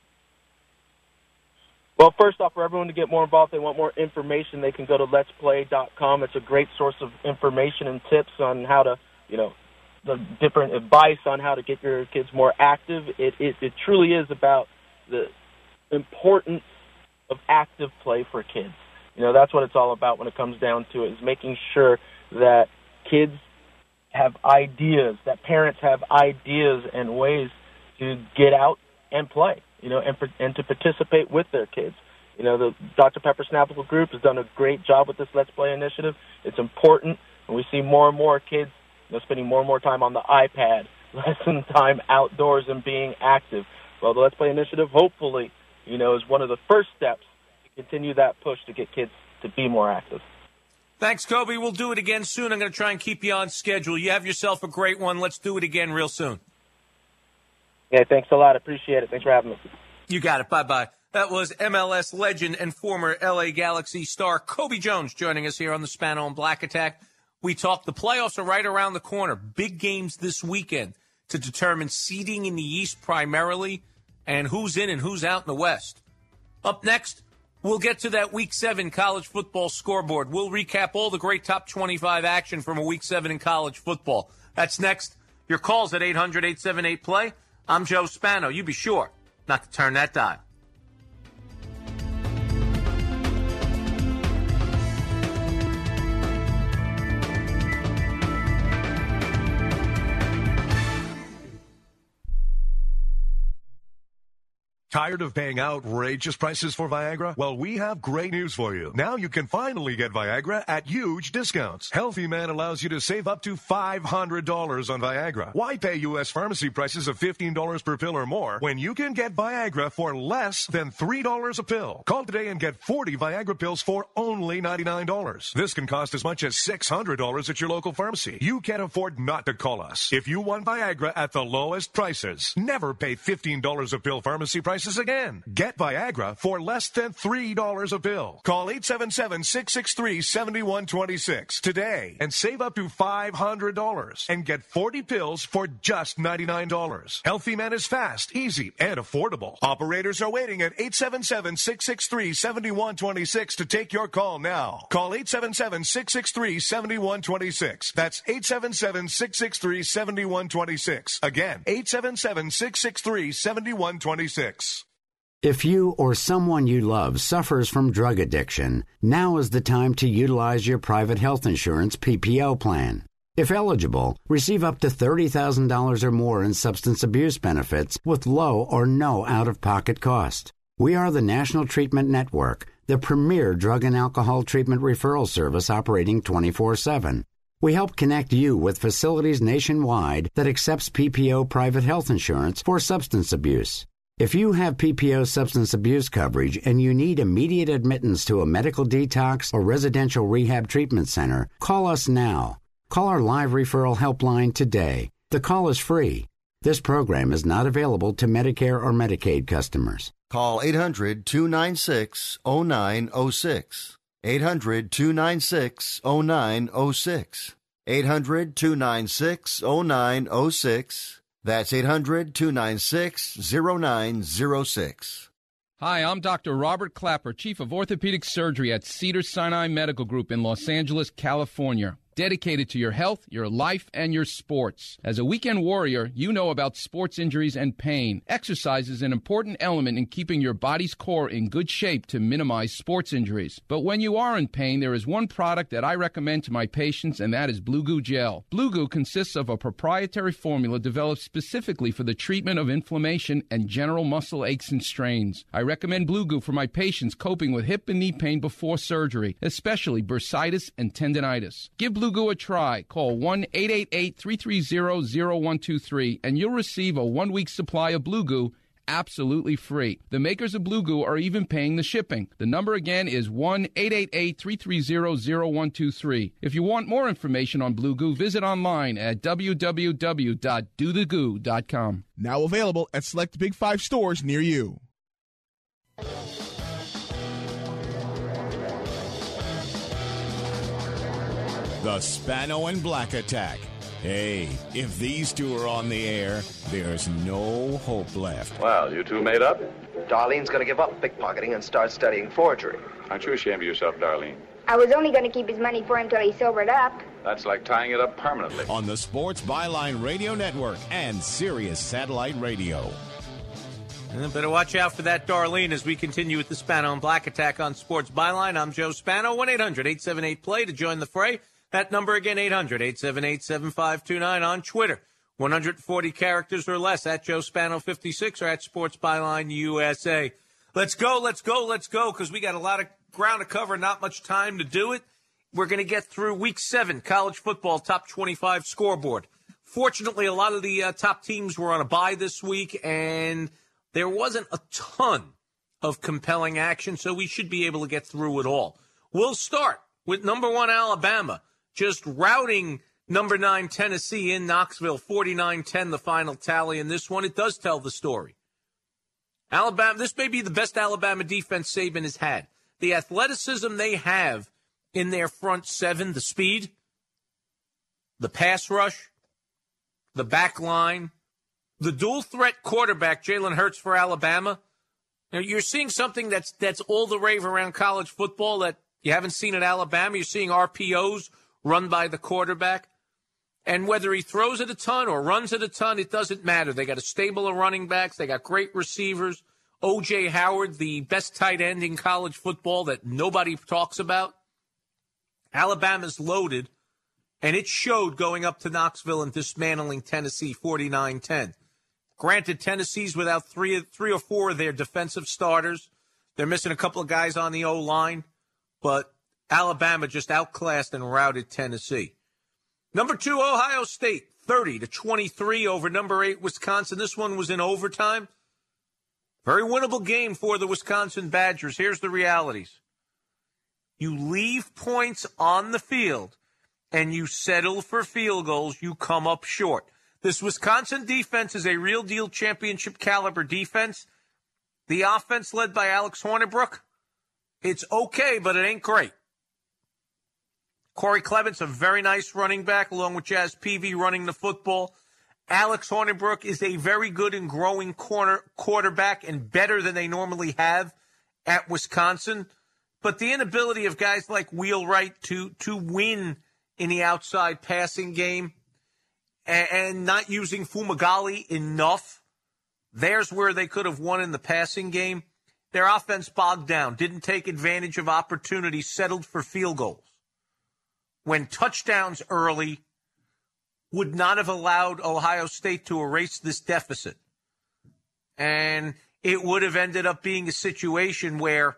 Well, first off, for everyone to get more involved, they want more information, they can go to letsplay.com. It's a great source of information and tips on how to, the different advice on how to get your kids more active. It truly is about the importance of active play for kids. That's what it's all about when it comes down to it, is making sure that kids have ideas, that parents have ideas and ways to get out and play, and to participate with their kids. The Dr. Pepper Snapple Group has done a great job with this Let's Play initiative. It's important, and we see more and more kids spending more and more time on the iPad, less time outdoors and being active. Well, the Let's Play initiative, hopefully, is one of the first steps to continue that push to get kids to be more active. Thanks, Kobe. We'll do it again soon. I'm going to try and keep you on schedule. You have yourself a great one. Let's do it again real soon. Yeah, thanks a lot. Appreciate it. Thanks for having me. You got it. Bye-bye. That was MLS legend and former LA Galaxy star Kobe Jones joining us here on the Spano and Black Attack. We talked, the playoffs are right around the corner. Big games this weekend to determine seeding in the East primarily and who's in and who's out in the West. Up next, we'll get to that Week 7 college football scoreboard. We'll recap all the great top 25 action from a Week 7 in college football. That's next. Your calls at 800-878-PLAY. I'm Joe Spano. You be sure not to turn that dial. Tired of paying outrageous prices for Viagra? Well, we have great news for you. Now you can finally get Viagra at huge discounts. Healthy Man allows you to save up to $500 on Viagra. Why pay U.S. pharmacy prices of $15 per pill or more when you can get Viagra for less than $3 a pill? Call today and get 40 Viagra pills for only $99. This can cost as much as $600 at your local pharmacy. You can't afford not to call us. If you want Viagra at the lowest prices, never pay $15 a pill pharmacy prices again. Get Viagra for less than $3 a pill. Call 877-663-7126 today and save up to $500 and get 40 pills for just $99. Healthy Man is fast, easy, and affordable. Operators are waiting at 877-663-7126 to take your call now. Call 877-663-7126. That's 877-663-7126. Again, 877-663-7126. If you or someone you love suffers from drug addiction, now is the time to utilize your private health insurance PPO plan. If eligible, receive up to $30,000 or more in substance abuse benefits with low or no out-of-pocket cost. We are the National Treatment Network, the premier drug and alcohol treatment referral service operating 24/7. We help connect you with facilities nationwide that accepts PPO private health insurance for substance abuse. If you have PPO substance abuse coverage and you need immediate admittance to a medical detox or residential rehab treatment center, call us now. Call our live referral helpline today. The call is free. This program is not available to Medicare or Medicaid customers. Call 800-296-0906. 800-296-0906. 800-296-0906. That's 800-296-0906. Hi, I'm Dr. Robert Clapper, Chief of Orthopedic Surgery at Cedars-Sinai Medical Group in Los Angeles, California. Dedicated to your health, your life, and your sports. As a weekend warrior, you know about sports injuries and pain. Exercise is an important element in keeping your body's core in good shape to minimize sports injuries. But when you are in pain, there is one product that I recommend to my patients, and that is Blue Goo Gel. Blue Goo consists of a proprietary formula developed specifically for the treatment of inflammation and general muscle aches and strains. I recommend Blue Goo for my patients coping with hip and knee pain before surgery, especially bursitis and tendinitis. Give Blue Blue Goo a try. Call 1-888-330-0123 and you'll receive a 1-week supply of Blue Goo absolutely free. The makers of Blue Goo are even paying the shipping. The number again is 1-888-330-0123. If you want more information on Blue Goo, visit online at www.dothegoo.com. Now available at select Big 5 stores near you. The Spano and Black Attack. Hey, if these two are on the air, there's no hope left. Well, you two made up? Darlene's going to give up pickpocketing and start studying forgery. Aren't you ashamed of yourself, Darlene? I was only going to keep his money for him till he sobered up. That's like tying it up permanently. On the Sports Byline Radio Network and Sirius Satellite Radio. Better watch out for that, Darlene, as we continue with the Spano and Black Attack on Sports Byline. I'm Joe Spano, 1-800-878-PLAY to join the fray. That number again, 800-878-7529 on Twitter. 140 characters or less at Joe Spano 56 or at Sports Byline USA. Let's go, because we got a lot of ground to cover, not much time to do it. We're going to get through Week 7, college football, top 25 scoreboard. Fortunately, a lot of the top teams were on a bye this week, and there wasn't a ton of compelling action, so we should be able to get through it all. We'll start with number 1 Alabama, just routing number 9 Tennessee in Knoxville, 49-10 the final tally in this one. It does tell the story. Alabama, this may be the best Alabama defense Saban has had. The athleticism they have in their front seven, the speed, the pass rush, the back line, the dual threat quarterback, Jalen Hurts for Alabama. Now, you're seeing something that's all the rave around college football that you haven't seen at Alabama. You're seeing RPOs run by the quarterback. And whether he throws it a ton or runs it a ton, it doesn't matter. They got a stable of running backs. They got great receivers. O.J. Howard, the best tight end in college football that nobody talks about. Alabama's loaded, and it showed going up to Knoxville and dismantling Tennessee 49-10. Granted, Tennessee's without three or four of their defensive starters. They're missing a couple of guys on the O-line, but Alabama just outclassed and routed Tennessee. Number 2, Ohio State, 30-23 over number 8, Wisconsin. This one was in overtime. Very winnable game for the Wisconsin Badgers. Here's the realities. You leave points on the field and you settle for field goals, you come up short. This Wisconsin defense is a real deal championship caliber defense. The offense led by Alex Hornibrook, it's okay, but it ain't great. Corey Clements, a very nice running back, along with Jazz Peavy running the football. Alex Hornibrook is a very good and growing quarterback and better than they normally have at Wisconsin. But the inability of guys like Wheelwright to win in the outside passing game and not using Fumagalli enough, there's where they could have won in the passing game. Their offense bogged down, didn't take advantage of opportunities, settled for field goals. When touchdowns early would not have allowed Ohio State to erase this deficit. And it would have ended up being a situation where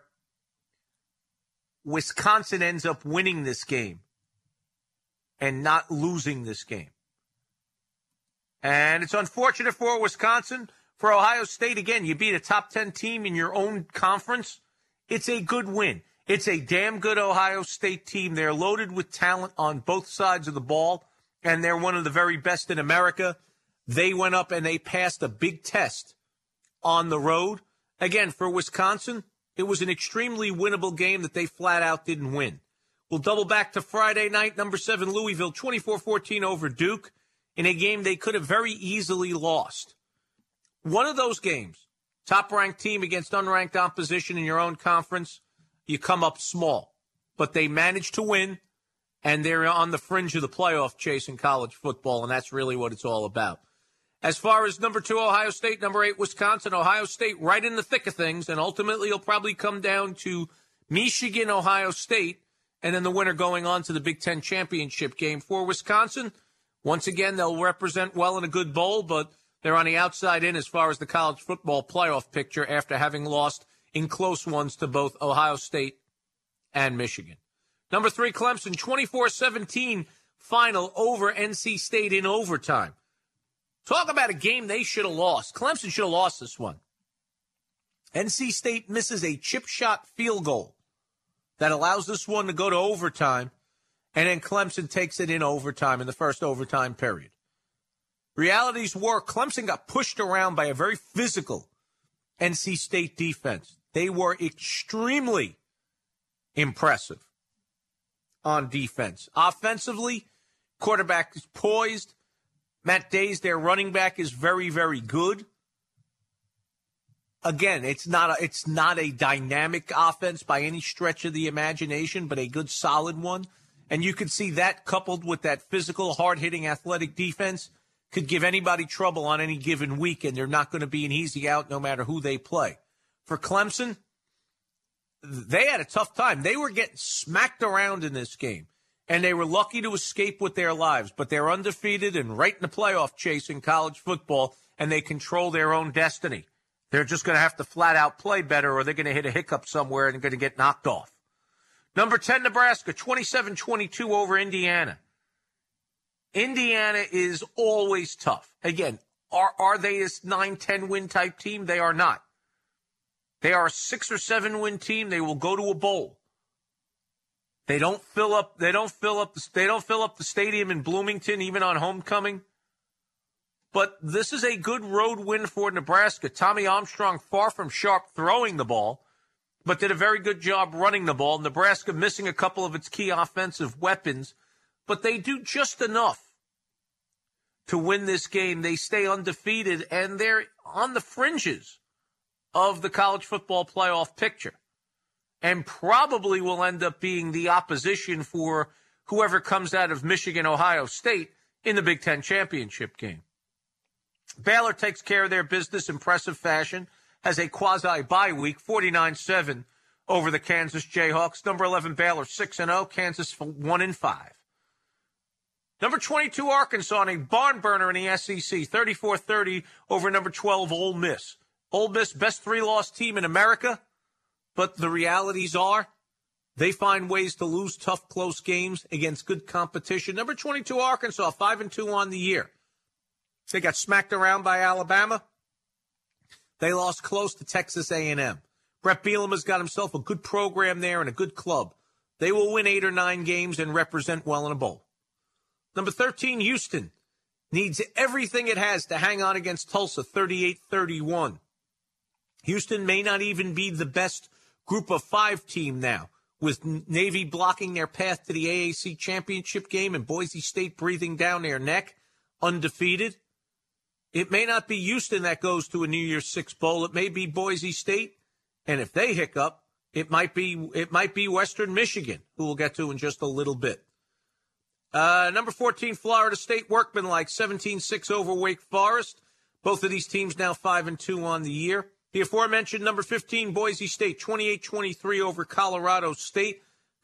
Wisconsin ends up winning this game and not losing this game. And it's unfortunate for Wisconsin. For Ohio State, again, you beat a top 10 team in your own conference. It's a good win. It's a damn good Ohio State team. They're loaded with talent on both sides of the ball, and they're one of the very best in America. They went up and they passed a big test on the road. Again, for Wisconsin, it was an extremely winnable game that they flat out didn't win. We'll double back to Friday night, number 7, Louisville, 24-14 over Duke, in a game they could have very easily lost. One of those games, top-ranked team against unranked opposition in your own conference, you come up small. But they managed to win, and they're on the fringe of the playoff chase in college football, and that's really what it's all about. As far as number 2, Ohio State, number 8, Wisconsin, Ohio State right in the thick of things, and ultimately it'll probably come down to Michigan, Ohio State, and then the winner going on to the Big Ten championship game. For Wisconsin, once again, they'll represent well in a good bowl, but they're on the outside in as far as the college football playoff picture after having lost in close ones to both Ohio State and Michigan. Number 3, Clemson, 24-17 final over NC State in overtime. Talk about a game they should have lost. Clemson should have lost this one. NC State misses a chip shot field goal that allows this one to go to overtime, and then Clemson takes it in overtime in the first overtime period. Realities were Clemson got pushed around by a very physical NC State defense. They were extremely impressive on defense. Offensively, quarterback is poised. Matt Days, their running back, is very, very good. Again, it's not a dynamic offense by any stretch of the imagination, but a good, solid one. And you could see that coupled with that physical, hard-hitting, athletic defense could give anybody trouble on any given week, and they're not going to be an easy out no matter who they play. For Clemson, they had a tough time. They were getting smacked around in this game, and they were lucky to escape with their lives. But they're undefeated and right in the playoff chase in college football, and they control their own destiny. They're just going to have to flat out play better, or they're going to hit a hiccup somewhere and going to get knocked off. Number 10, Nebraska, 27-22 over Indiana. Indiana is always tough. Again, are they a 9-10 win type team? They are not. They are a 6 or 7 win team. They will go to a bowl. They don't fill up the stadium in Bloomington even on homecoming. But this is a good road win for Nebraska. Tommy Armstrong far from sharp throwing the ball, but did a very good job running the ball. Nebraska missing a couple of its key offensive weapons, but they do just enough to win this game. They stay undefeated, and they're on the fringes of the college football playoff picture, and probably will end up being the opposition for whoever comes out of Michigan, Ohio State in the Big Ten championship game. Baylor takes care of their business, impressive fashion, has a quasi-bye week, 49-7 over the Kansas Jayhawks. Number 11, Baylor, 6-0, Kansas 1-5. Number 22, Arkansas, on a barn burner in the SEC, 34-30 over number 12, Ole Miss. Ole Miss, best 3-loss team in America, but the realities are they find ways to lose tough, close games against good competition. Number 22, Arkansas, 5-2 on the year. They got smacked around by Alabama. They lost close to Texas A&M. Brett Bielema's got himself a good program there and a good club. They will win 8 or 9 games and represent well in a bowl. Number 13, Houston, needs everything it has to hang on against Tulsa, 38-31. Houston may not even be the best group of 5 team now, with Navy blocking their path to the AAC championship game and Boise State breathing down their neck, undefeated. It may not be Houston that goes to a New Year's Six bowl. It may be Boise State, and if they hiccup, it might be Western Michigan, who we'll get to in just a little bit. Number 14, Florida State, workmanlike, 17-6 over Wake Forest. Both of these teams now 5-2 on the year. The aforementioned number 15, Boise State, 28-23 over Colorado State.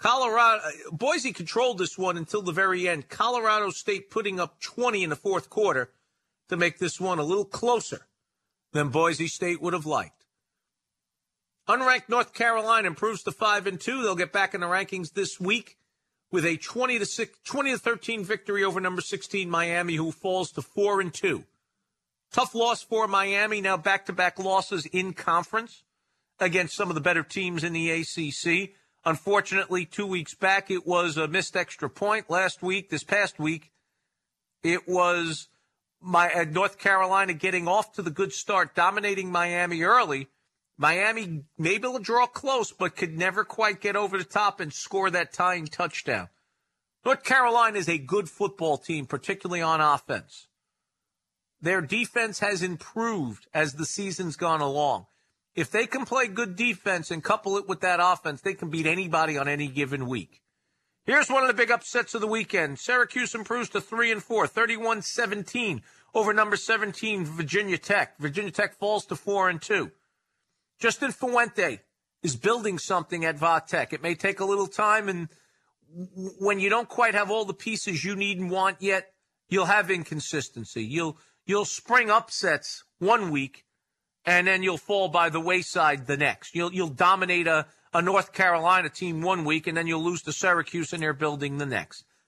Boise controlled this one until the very end. Colorado State putting up 20 in the fourth quarter to make this one a little closer than Boise State would have liked. Unranked North Carolina improves to 5-2. They'll get back in the rankings this week with a 20-13 victory over number 16 Miami, who falls to 4-2. Tough loss for Miami, now back-to-back losses in conference against some of the better teams in the ACC. Unfortunately, 2 weeks back, it was a missed extra point. This past week, it was North Carolina getting off to the good start, dominating Miami early. Miami maybe will draw close, but could never quite get over the top and score that tying touchdown. North Carolina is a good football team, particularly on offense. Their defense has improved as the season's gone along. If they can play good defense and couple it with that offense, they can beat anybody on any given week. Here's one of the big upsets of the weekend. Syracuse improves to 3-4, 31-17 over number 17, Virginia Tech. Virginia Tech falls to 4-2. Justin Fuente is building something at Va Tech. It may take a little time, and when you don't quite have all the pieces you need and want yet, you'll have inconsistency. You'll spring upsets one week, and then you'll fall by the wayside the next. You'll dominate a North Carolina team one week, and then you'll lose to Syracuse in their building the next.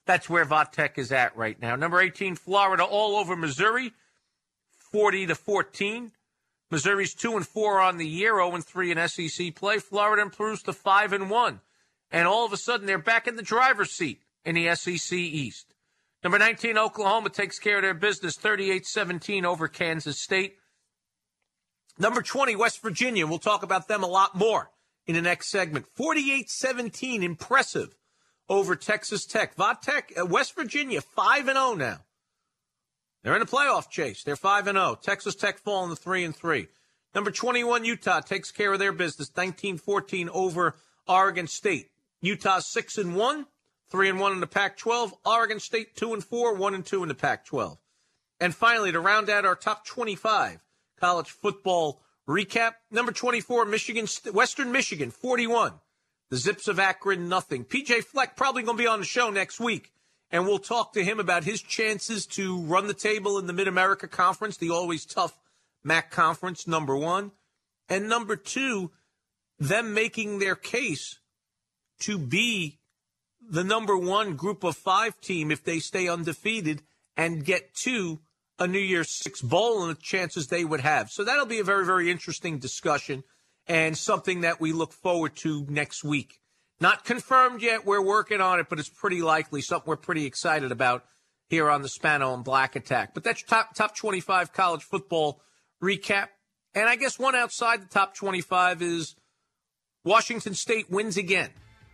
That's where Vatech is at right now. Number 18, Florida all over Missouri, 40-14. Missouri's 2-4 on the year, 0-3 in SEC play. Florida improves to 5-1. And all of a sudden, they're back in the driver's seat in the SEC East. Number 19, Oklahoma takes care of their business, 38-17 over Kansas State. Number 20, West Virginia. We'll talk about them a lot more in the next segment. 48-17, impressive over Texas Tech. West Virginia, 5-0 now. They're in the playoff chase. They're 5-0. Texas Tech falling to 3-3. Number 21, Utah takes care of their business, 19-14 over Oregon State. Utah 6-1, 3-1 in the Pac-12. Oregon State 2-4, 1-2 in the Pac-12. And finally, to round out our top 25 college football recap, number 24, Western Michigan, 41. The Zips of Akron, nothing. PJ Fleck probably going to be on the show next week, and we'll talk to him about his chances to run the table in the Mid-America Conference, the always tough MAC Conference, number one. And number two, them making their case to be the number one group of five team if they stay undefeated and get to a New Year's Six Bowl and the chances they would have. So that'll be a very, very interesting discussion and something that we look forward to next week. Not confirmed yet. We're working on it, but it's pretty likely, something we're pretty excited about here on the Spano and Black Attack. But that's top 25 college football recap. And I guess one outside the top 25 is Washington State wins again.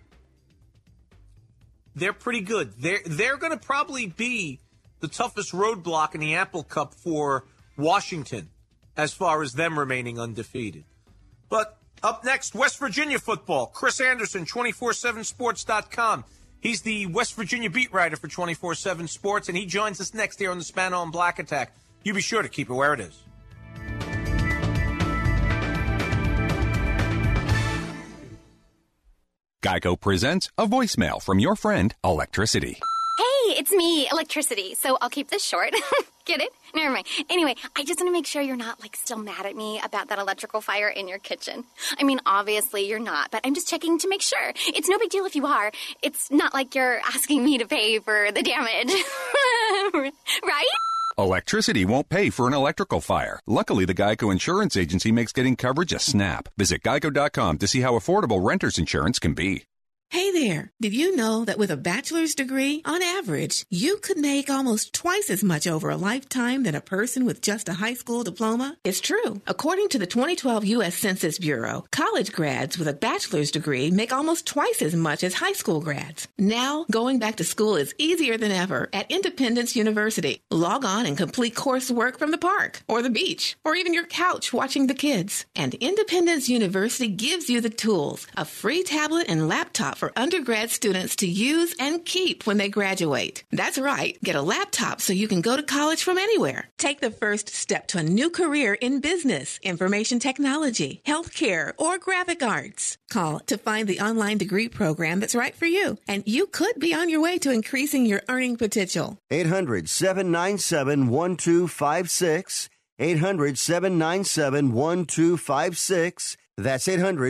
They're pretty good. They're going to probably be the toughest roadblock in the Apple Cup for Washington as far as them remaining undefeated. But up next, West Virginia football. Chris Anderson, 247sports.com. He's the West Virginia beat writer for 24/7 Sports, and he joins us next here on the Spano and Black Attack. You be sure to keep it where it is. Geico presents a voicemail from your friend, Electricity. Hey, it's me, Electricity, so I'll keep this short. Get it? Never mind. Anyway, I just want to make sure you're not, still mad at me about that electrical fire in your kitchen. I mean, obviously you're not, but I'm just checking to make sure. It's no big deal if you are. It's not like you're asking me to pay for the damage. Right? Electricity won't pay for an electrical fire. Luckily, the Geico Insurance Agency makes getting coverage a snap. Visit geico.com to see how affordable renter's insurance can be. Hey there, did you know that with a bachelor's degree, on average, you could make almost twice as much over a lifetime than a person with just a high school diploma? It's true. According to the 2012 U.S. Census Bureau, college grads with a bachelor's degree make almost twice as much as high school grads. Now, going back to school is easier than ever at Independence University. Log on and complete coursework from the park, or the beach, or even your couch watching the kids. And Independence University gives you the tools, a free tablet and laptop for undergrad students to use and keep when they graduate. That's right. Get a laptop so you can go to college from anywhere. Take the first step to a new career in business, information technology, healthcare, or graphic arts. Call to find the online degree program that's right for you, and you could be on your way to increasing your earning potential. 800-797-1256. 800-797-1256. That's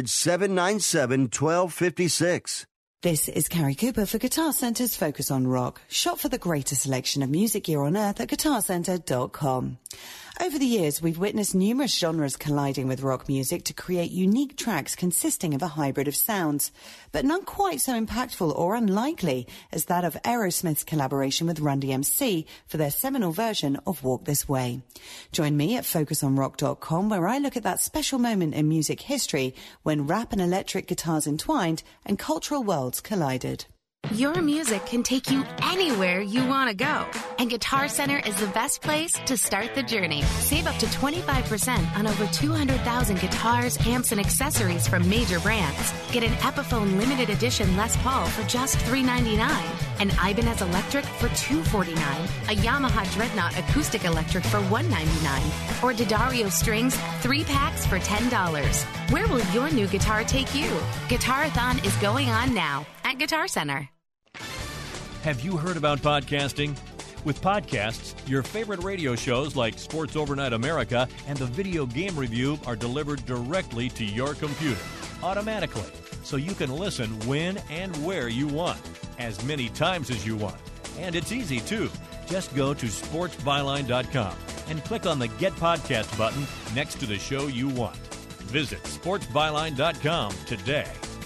800-797-1256. This is Carrie Cooper for Guitar Center's Focus on Rock. Shop for the greatest selection of music gear on earth at guitarcenter.com. Over the years, we've witnessed numerous genres colliding with rock music to create unique tracks consisting of a hybrid of sounds, but none quite so impactful or unlikely as that of Aerosmith's collaboration with Run DMC for their seminal version of Walk This Way. Join me at FocusOnRock.com, where I look at that special moment in music history when rap and electric guitars entwined and cultural worlds collided. Your music can take you anywhere you want to go. And Guitar Center is the best place to start the journey. Save up to 25% on over 200,000 guitars, amps, and accessories from major brands. Get an Epiphone limited edition Les Paul for just $399. An Ibanez Electric for $249. A Yamaha Dreadnought Acoustic Electric for $199. Or D'Addario Strings 3 packs for $10. Where will your new guitar take you? Guitarathon is going on now at Guitar Center. Have you heard about podcasting? With podcasts, your favorite radio shows like Sports Overnight America and the Video Game Review are delivered directly to your computer, automatically, so you can listen when and where you want, as many times as you want, And it's easy, too. Just go to sportsbyline.com and click on the Get Podcast button next to the show you want. Visit sportsbyline.com today.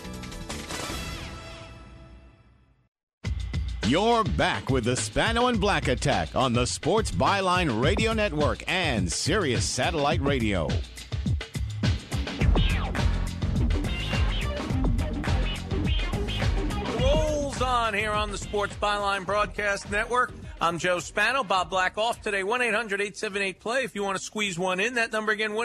You're back with the Spano and Black Attack on the Sports Byline Radio Network and Sirius Satellite Radio. Rolls on here on the Sports Byline Broadcast Network. I'm Joe Spano. Bob Black off today. 1-800-878-PLAY. If you want to squeeze one in, that number again,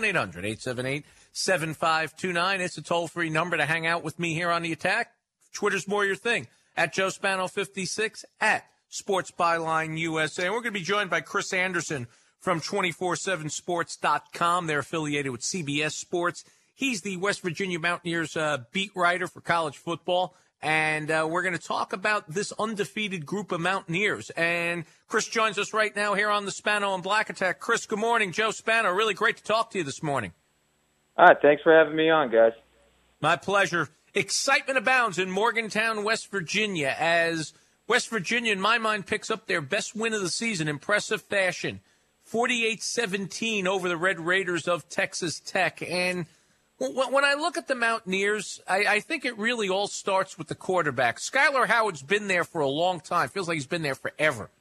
1-800-878-7529. It's a toll-free number to hang out with me here on the Attack. Twitter's more your thing. At Joe Spano56, at Sports Byline USA. And we're going to be joined by Chris Anderson from 247sports.com. They're affiliated with CBS Sports. He's the West Virginia Mountaineers beat writer for college football. And we're going to talk about this undefeated group of Mountaineers. And Chris joins us right now here on the Spano and Black Attack. Chris, good morning. Joe Spano, really great to talk to you this morning. All right, thanks for having me on, guys. My pleasure. Excitement abounds in Morgantown, West Virginia, as West Virginia, in my mind, picks up their best win of the season, impressive fashion, 48-17 over the Red Raiders of Texas Tech. And when I look at the Mountaineers, I think it really all starts with the quarterback. Skyler Howard's been there for a long time. Feels like he's been there forever.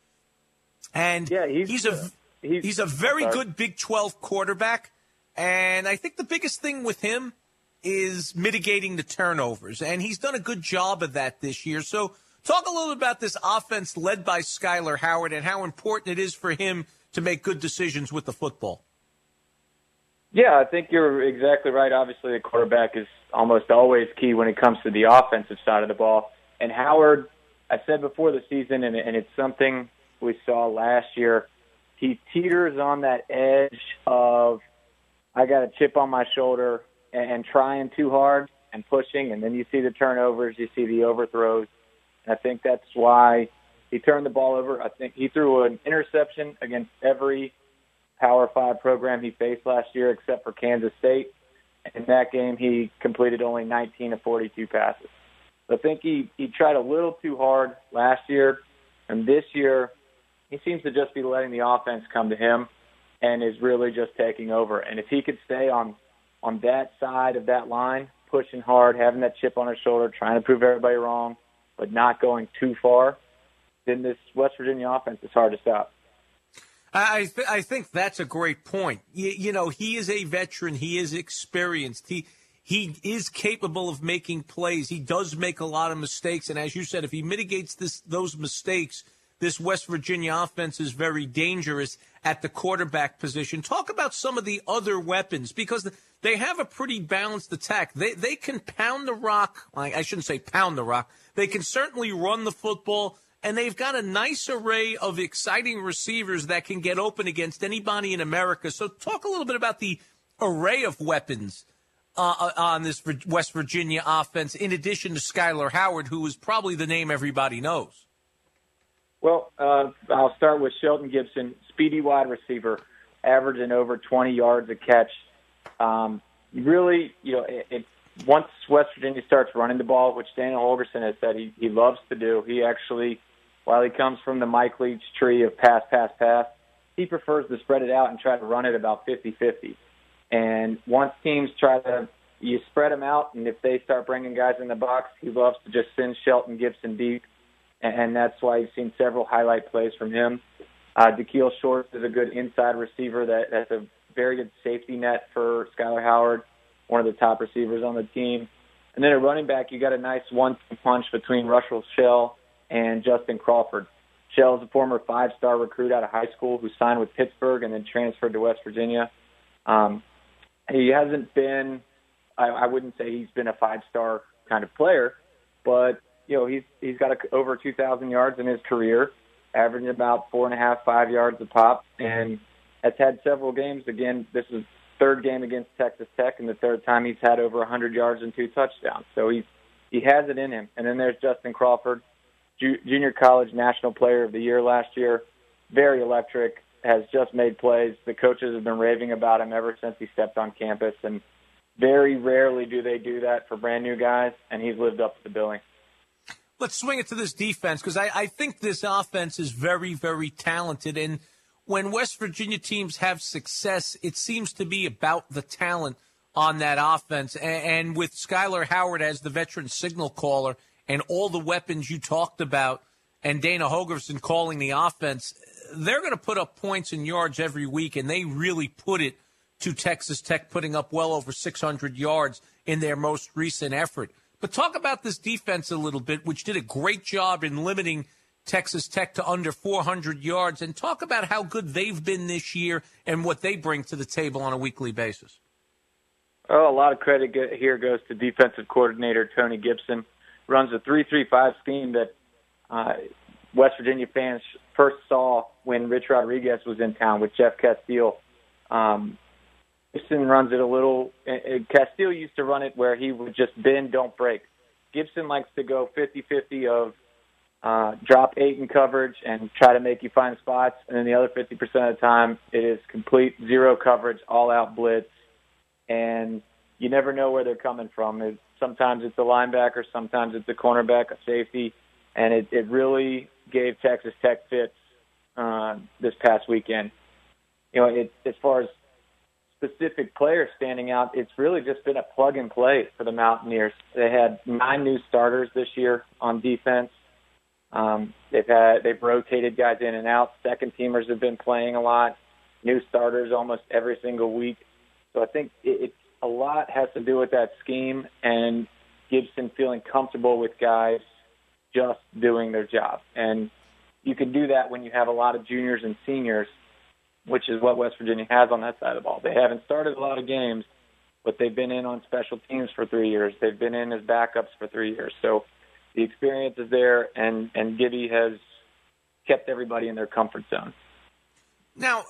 And yeah, he's a very good Big 12 quarterback. And I think the biggest thing with him is mitigating the turnovers, and he's done a good job of that this year. So talk a little about this offense led by Skyler Howard and how important it is for him to make good decisions with the football. Yeah, I think you're exactly right. Obviously, the quarterback is almost always key when it comes to the offensive side of the ball. And Howard, I said before the season, and it's something we saw last year, he teeters on that edge of, I got a chip on my shoulder, and trying too hard and pushing, and then you see the turnovers, you see the overthrows. And I think that's why he turned the ball over. I think he threw an interception against every Power 5 program he faced last year except for Kansas State. In that game, he completed only 19 of 42 passes. So I think he tried a little too hard last year, and this year he seems to just be letting the offense come to him and is really just taking over. And if he could stay on that side of that line, pushing hard, having that chip on his shoulder, trying to prove everybody wrong, but not going too far, then this West Virginia offense is hard to stop. I think that's a great point. You know, he is a veteran. He is experienced. He is capable of making plays. He does make a lot of mistakes. And as you said, if he mitigates those mistakes, this West Virginia offense is very dangerous at the quarterback position. Talk about some of the other weapons, because they have a pretty balanced attack. They can pound the rock. I shouldn't say pound the rock. They can certainly run the football, and they've got a nice array of exciting receivers that can get open against anybody in America. So talk a little bit about the array of weapons on this West Virginia offense, in addition to Skyler Howard, who is probably the name everybody knows. Well, I'll start with Shelton Gibson, speedy wide receiver, averaging over 20 yards a catch. Really, you know, once West Virginia starts running the ball, which Daniel Holgorsen has said he loves to do, he actually, while he comes from the Mike Leach tree of pass, he prefers to spread it out and try to run it about 50-50. And once teams you spread them out, and if they start bringing guys in the box, he loves to just send Shelton Gibson deep. And that's why you've seen several highlight plays from him. Dakeil Shorts is a good inside receiver that's a very good safety net for Skyler Howard, one of the top receivers on the team. And then at running back, you got a nice one-two punch between Russell Shell and Justin Crawford. Shell's a former 5-star recruit out of high school who signed with Pittsburgh and then transferred to West Virginia. He hasn't been, I wouldn't say he's been a 5-star kind of player, but you know, he's got over 2,000 yards in his career, averaging about 4.5, 5 yards a pop, and has had several games. Again, this is third game against Texas Tech, and the third time he's had over 100 yards and 2 touchdowns. So he has it in him. And then there's Justin Crawford, junior college national player of the year last year, very electric, has just made plays. The coaches have been raving about him ever since he stepped on campus, and very rarely do they do that for brand new guys, and he's lived up to the billing. Let's swing it to this defense, because I think this offense is very, very talented. And when West Virginia teams have success, it seems to be about the talent on that offense. And with Skylar Howard as the veteran signal caller and all the weapons you talked about, and Dana Holgorsen calling the offense, they're going to put up points and yards every week, and they really put it to Texas Tech, putting up well over 600 yards in their most recent effort. But talk about this defense a little bit, which did a great job in limiting Texas Tech to under 400 yards, and talk about how good they've been this year and what they bring to the table on a weekly basis. Oh, a lot of credit here goes to defensive coordinator Tony Gibson. Runs a 3-3-5 scheme that West Virginia fans first saw when Rich Rodriguez was in town with Jeff Castile. Gibson runs it a little. Castile used to run it where he would just bend, don't break. Gibson likes to go 50-50 of drop 8 in coverage and try to make you find spots, and then the other 50% of the time it is complete zero coverage, all-out blitz, and you never know where they're coming from. Sometimes it's a linebacker, sometimes it's a cornerback, a safety, and it really gave Texas Tech fits this past weekend. You know, as far as specific players standing out, it's really just been a plug-and-play for the Mountaineers. They had 9 new starters this year on defense. They've rotated guys in and out. Second-teamers have been playing a lot. New starters almost every single week. So I think it's a lot has to do with that scheme and Gibson feeling comfortable with guys just doing their job. And you can do that when you have a lot of juniors and seniors, which is what West Virginia has on that side of the ball. They haven't started a lot of games, but they've been in on special teams for 3 years. They've been in as backups for 3 years. So the experience is there, and Gibby has kept everybody in their comfort zone. Now,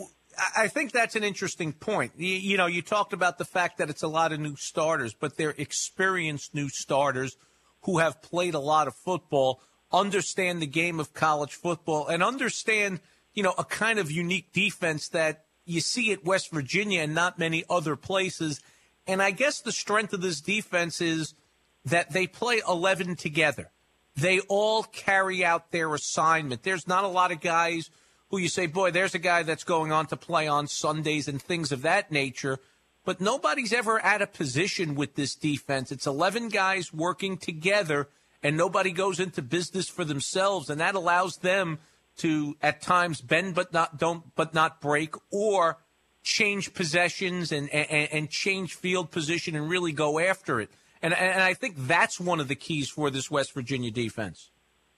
I think that's an interesting point. You talked about the fact that it's a lot of new starters, but they're experienced new starters who have played a lot of football, understand the game of college football, and understand, a kind of unique defense that you see at West Virginia and not many other places. And I guess the strength of this defense is that they play 11 together. They all carry out their assignment. There's not a lot of guys who you say, boy, there's a guy that's going on to play on Sundays and things of that nature. But nobody's ever at a position with this defense. It's 11 guys working together, and nobody goes into business for themselves, and that allows them to, at times, bend but not break, or change possessions and change field position and really go after it. And I think that's one of the keys for this West Virginia defense.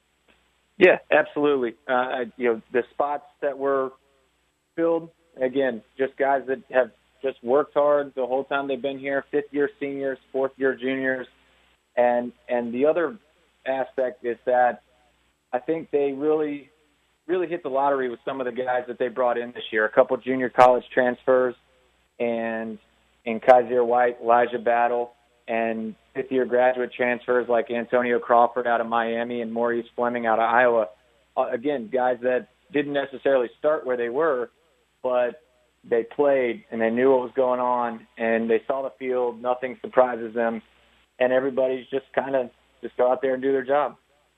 Yeah, absolutely. The spots that were filled, again, just guys that have just worked hard the whole time they've been here, fifth-year seniors, fourth-year juniors. And the other aspect is that I think they really hit the lottery with some of the guys that they brought in this year. A couple junior college transfers and Kaiser White, Elijah Battle, and fifth-year graduate transfers like Antonio Crawford out of Miami and Maurice Fleming out of Iowa. Again, guys that didn't necessarily start where they were, but they played and they knew what was going on, and they saw the field. Nothing surprises them, and everybody's just go out there and do their job.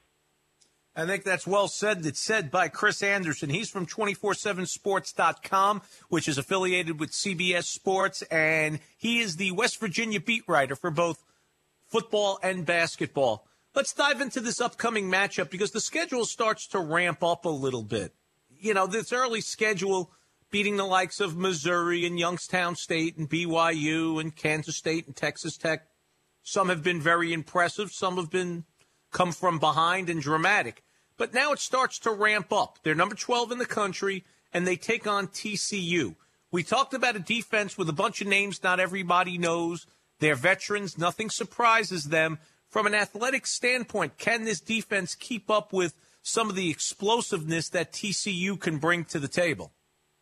I think that's well said. It's said by Chris Anderson. He's from 247sports.com, which is affiliated with CBS Sports, and he is the West Virginia beat writer for both football and basketball. Let's dive into this upcoming matchup because the schedule starts to ramp up a little bit. This early schedule beating the likes of Missouri and Youngstown State and BYU and Kansas State and Texas Tech. Some have been very impressive. Some have been come from behind and dramatic. But now it starts to ramp up. They're number 12 in the country, and they take on TCU. We talked about a defense with a bunch of names not everybody knows. They're veterans. Nothing surprises them. From an athletic standpoint, can this defense keep up with some of the explosiveness that TCU can bring to the table?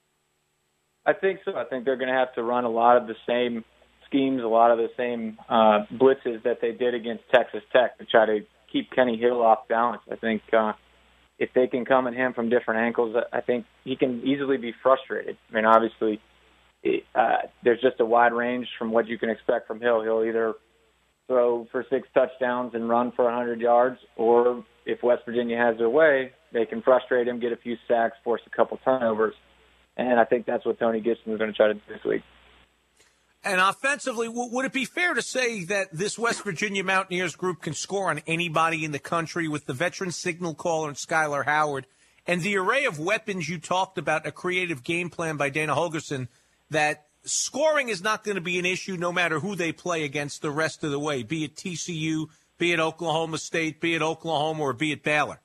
I think so. I think they're going to have to run a lot of the same schemes, a lot of the same blitzes that they did against Texas Tech to try to keep Kenny Hill off balance. I think if they can come at him from different angles, I think he can easily be frustrated. I mean, obviously, there's just a wide range from what you can expect from Hill. He'll either throw for 6 touchdowns and run for 100 yards, or if West Virginia has their way, they can frustrate him, get a few sacks, force a couple turnovers. And I think that's what Tony Gibson is going to try to do this week. And offensively, would it be fair to say that this West Virginia Mountaineers group can score on anybody in the country with the veteran signal caller and Skylar Howard and the array of weapons you talked about, a creative game plan by Dana Holgorsen, that scoring is not going to be an issue no matter who they play against the rest of the way, be it TCU, be it Oklahoma State, be it Oklahoma, or be it Baylor?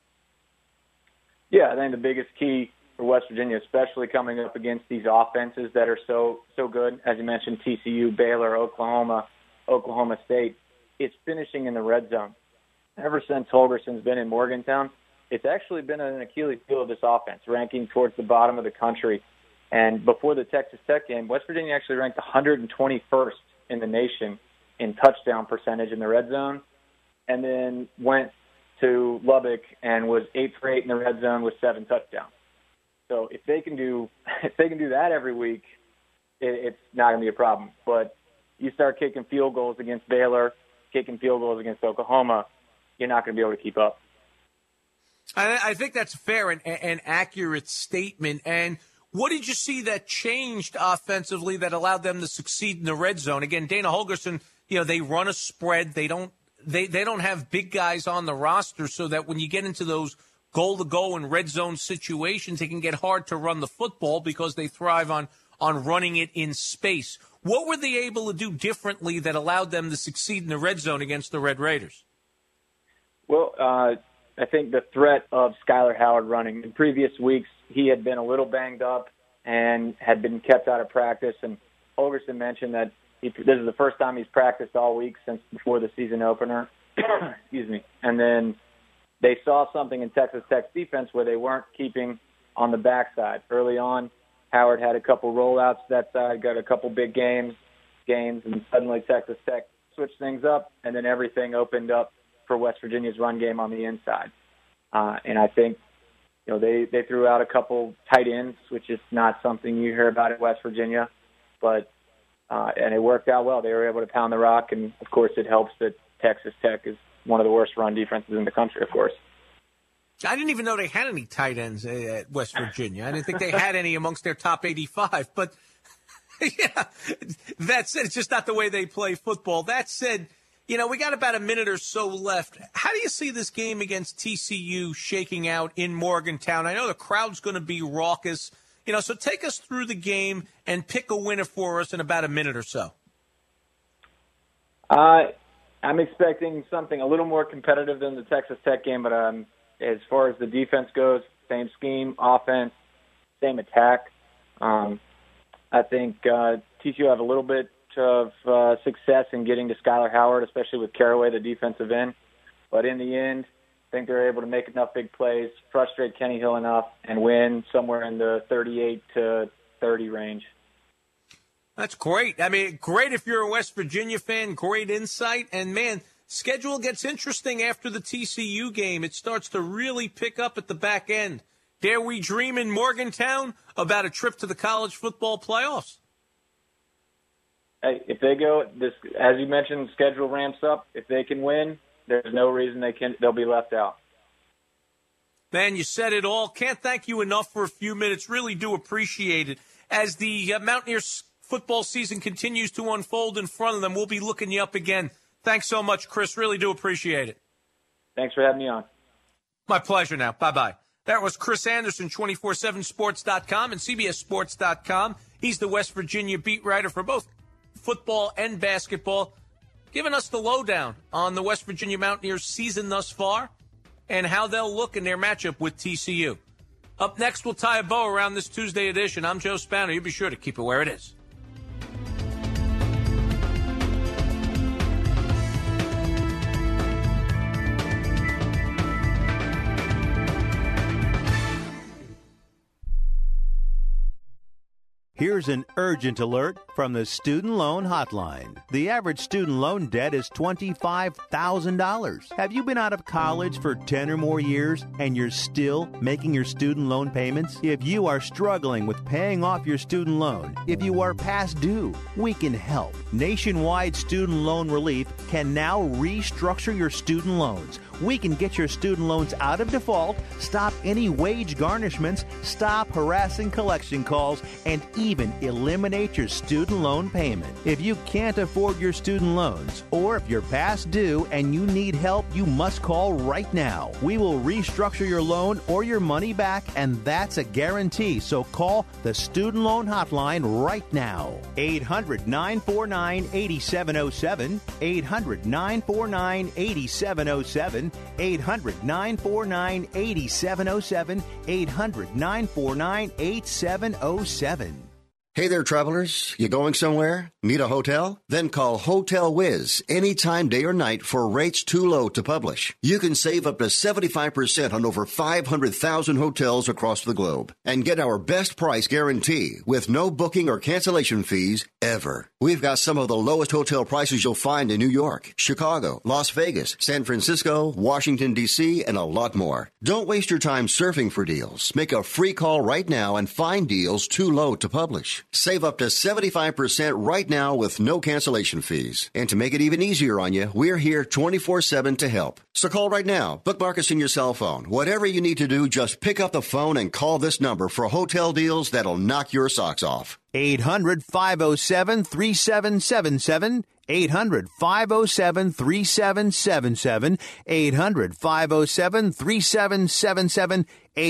Yeah, I think the biggest key for West Virginia, especially coming up against these offenses that are so good, as you mentioned, TCU, Baylor, Oklahoma, Oklahoma State, it's finishing in the red zone. Ever since Holgorsen's been in Morgantown, it's actually been an Achilles heel of this offense, ranking towards the bottom of the country. And before the Texas Tech game, West Virginia actually ranked 121st in the nation in touchdown percentage in the red zone, and then went to Lubbock and was 8 for 8 in the red zone with 7 touchdowns. So if they can do that every week, it's not going to be a problem. But you start kicking field goals against Baylor, kicking field goals against Oklahoma, you're not going to be able to keep up. I think that's a fair and accurate statement. And what did you see that changed offensively that allowed them to succeed in the red zone? Again, Dana Holgorsen, they run a spread. They don't have big guys on the roster, so that when you get into those goal-to-goal and red zone situations, it can get hard to run the football because they thrive on running it in space. What were they able to do differently that allowed them to succeed in the red zone against the Red Raiders? Well, I think the threat of Skylar Howard running. In previous weeks, he had been a little banged up and had been kept out of practice. And Holgorsen mentioned that this is the first time he's practiced all week since before the season opener. Excuse me. And then they saw something in Texas Tech's defense where they weren't keeping on the backside. Early on, Howard had a couple rollouts that side, got a couple big games, and suddenly Texas Tech switched things up, and then everything opened up for West Virginia's run game on the inside. And I think, they threw out a couple tight ends, which is not something you hear about at West Virginia, but and it worked out well. They were able to pound the rock, and of course it helps that Texas Tech is one of the worst run defenses in the country, of course. I didn't even know they had any tight ends at West Virginia. I didn't think they had any amongst their top 85. But, yeah, that said, it's just not the way they play football. That said, we got about a minute or so left. How do you see this game against TCU shaking out in Morgantown? I know the crowd's going to be raucous. So take us through the game and pick a winner for us in about a minute or so. I'm expecting something a little more competitive than the Texas Tech game, but as far as the defense goes, same scheme, offense, same attack. I think TCU have a little bit of success in getting to Skylar Howard, especially with Caraway, the defensive end. But in the end, I think they're able to make enough big plays, frustrate Kenny Hill enough, and win somewhere in the 38-30 range. That's great. I mean, great if you're a West Virginia fan, great insight. And, man, schedule gets interesting after the TCU game. It starts to really pick up at the back end. Dare we dream in Morgantown about a trip to the college football playoffs? Hey, if they go, as you mentioned, the schedule ramps up. If they can win, there's no reason they'll be left out. Man, you said it all. Can't thank you enough for a few minutes. Really do appreciate it. As the Mountaineers football season continues to unfold in front of them, we'll be looking you up again. Thanks so much, Chris. Really do appreciate it. Thanks for having me on. My pleasure now. Bye-bye. That was Chris Anderson, 247sports.com and CBSSports.com. He's the West Virginia beat writer for both football and basketball, giving us the lowdown on the West Virginia Mountaineers season thus far and how they'll look in their matchup with TCU. Up next, we'll tie a bow around this Tuesday edition. I'm Joe Spano. You be sure to keep it where it is. Here's an urgent alert from the Student Loan Hotline. The average student loan debt is $25,000. Have you been out of college for 10 or more years and you're still making your student loan payments? If you are struggling with paying off your student loan, if you are past due, we can help. Nationwide Student Loan Relief can now restructure your student loans. We can get your student loans out of default, stop any wage garnishments, stop harassing collection calls, and even eliminate your student loan payment. If you can't afford your student loans, or if you're past due and you need help, you must call right now. We will restructure your loan or your money back, and that's a guarantee. So call the Student Loan Hotline right now. 800-949-8707. 800-949-8707. 800-949-8707. 800-949-8707. Hey there, travelers. You going somewhere? Need a hotel? Then call Hotel Wiz anytime, day or night, for rates too low to publish. You can save up to 75% on over 500,000 hotels across the globe and get our best price guarantee with no booking or cancellation fees ever. We've got some of the lowest hotel prices you'll find in New York, Chicago, Las Vegas, San Francisco, Washington, D.C., and a lot more. Don't waste your time surfing for deals. Make a free call right now and find deals too low to publish. Save up to 75% right now with no cancellation fees. And to make it even easier on you, we're here 24/7 to help. So call right now. Bookmark us in your cell phone. Whatever you need to do, just pick up the phone and call this number for hotel deals that'll knock your socks off. 800-507-3777. 800-507-3777. 800-507-3777.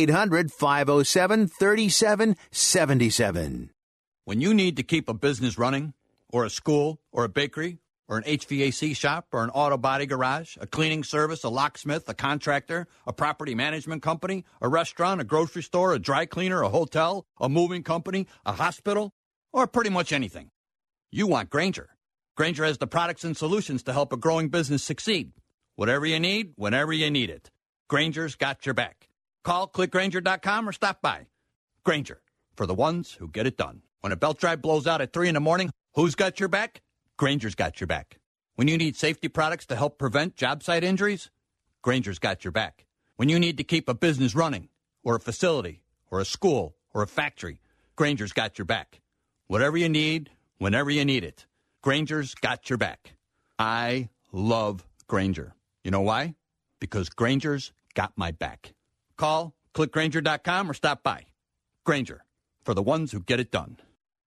800-507-3777. When you need to keep a business running, or a school, or a bakery, or an HVAC shop, or an auto body garage, a cleaning service, a locksmith, a contractor, a property management company, a restaurant, a grocery store, a dry cleaner, a hotel, a moving company, a hospital, or pretty much anything, you want Grainger. Grainger has the products and solutions to help a growing business succeed. Whatever you need, whenever you need it. Grainger's got your back. Call clickgrainger.com or stop by. Grainger, for the ones who get it done. When a belt drive blows out at 3 in the morning, who's got your back? Grainger's got your back. When you need safety products to help prevent job site injuries, Grainger's got your back. When you need to keep a business running, or a facility, or a school, or a factory, Grainger's got your back. Whatever you need, whenever you need it, Grainger's got your back. I love Grainger. You know why? Because Grainger's got my back. Call, clickgrainger.com, or stop by. Grainger, for the ones who get it done.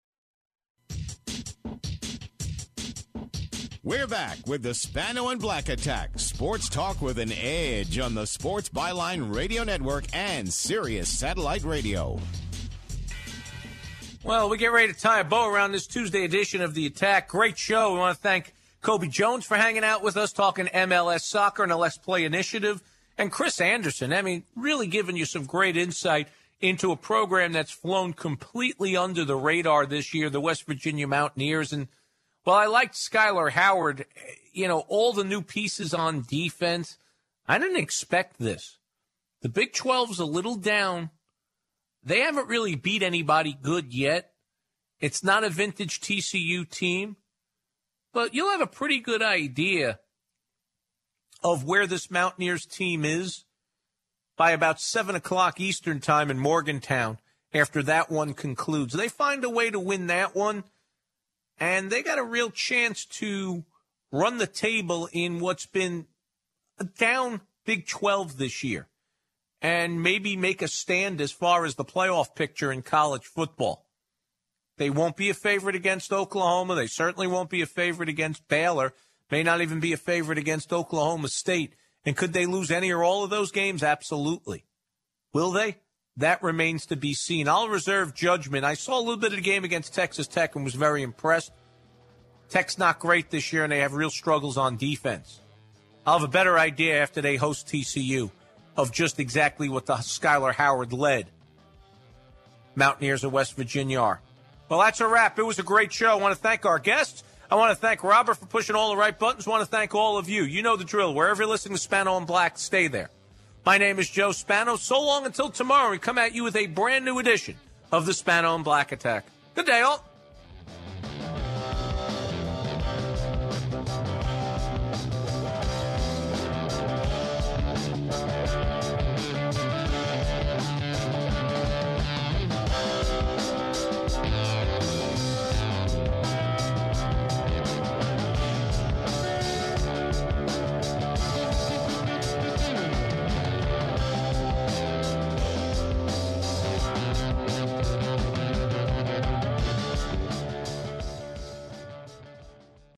We're back with the Spano and Black Attack, sports talk with an edge on the Sports Byline Radio Network and Sirius Satellite Radio. Well, we get ready to tie a bow around this Tuesday edition of The Attack. Great show. We want to thank Kobe Jones for hanging out with us, talking MLS soccer and the Let's Play initiative, and Chris Anderson. I mean, really giving you some great insight into a program that's flown completely under the radar this year, the West Virginia Mountaineers. And well, I liked Skylar Howard, all the new pieces on defense. I didn't expect this. The Big 12's a little down. They haven't really beat anybody good yet. It's not a vintage TCU team, but you'll have a pretty good idea of where this Mountaineers team is by about 7 o'clock Eastern time in Morgantown after that one concludes. They find a way to win that one, and they got a real chance to run the table in what's been a down Big 12 this year and maybe make a stand as far as the playoff picture in college football. They won't be a favorite against Oklahoma. They certainly won't be a favorite against Baylor. May not even be a favorite against Oklahoma State. And could they lose any or all of those games? Absolutely. Will they? That remains to be seen. I'll reserve judgment. I saw a little bit of the game against Texas Tech and was very impressed. Tech's not great this year, and they have real struggles on defense. I'll have a better idea after they host TCU of just exactly what the Skylar Howard led Mountaineers of West Virginia are. Well, that's a wrap. It was a great show. I want to thank our guests. I want to thank Robert for pushing all the right buttons. I want to thank all of you. You know the drill. Wherever you're listening to Spano and Black, stay there. My name is Joe Spano. So long until tomorrow. We come at you with a brand new edition of the Spano and Black Attack. Good day, all.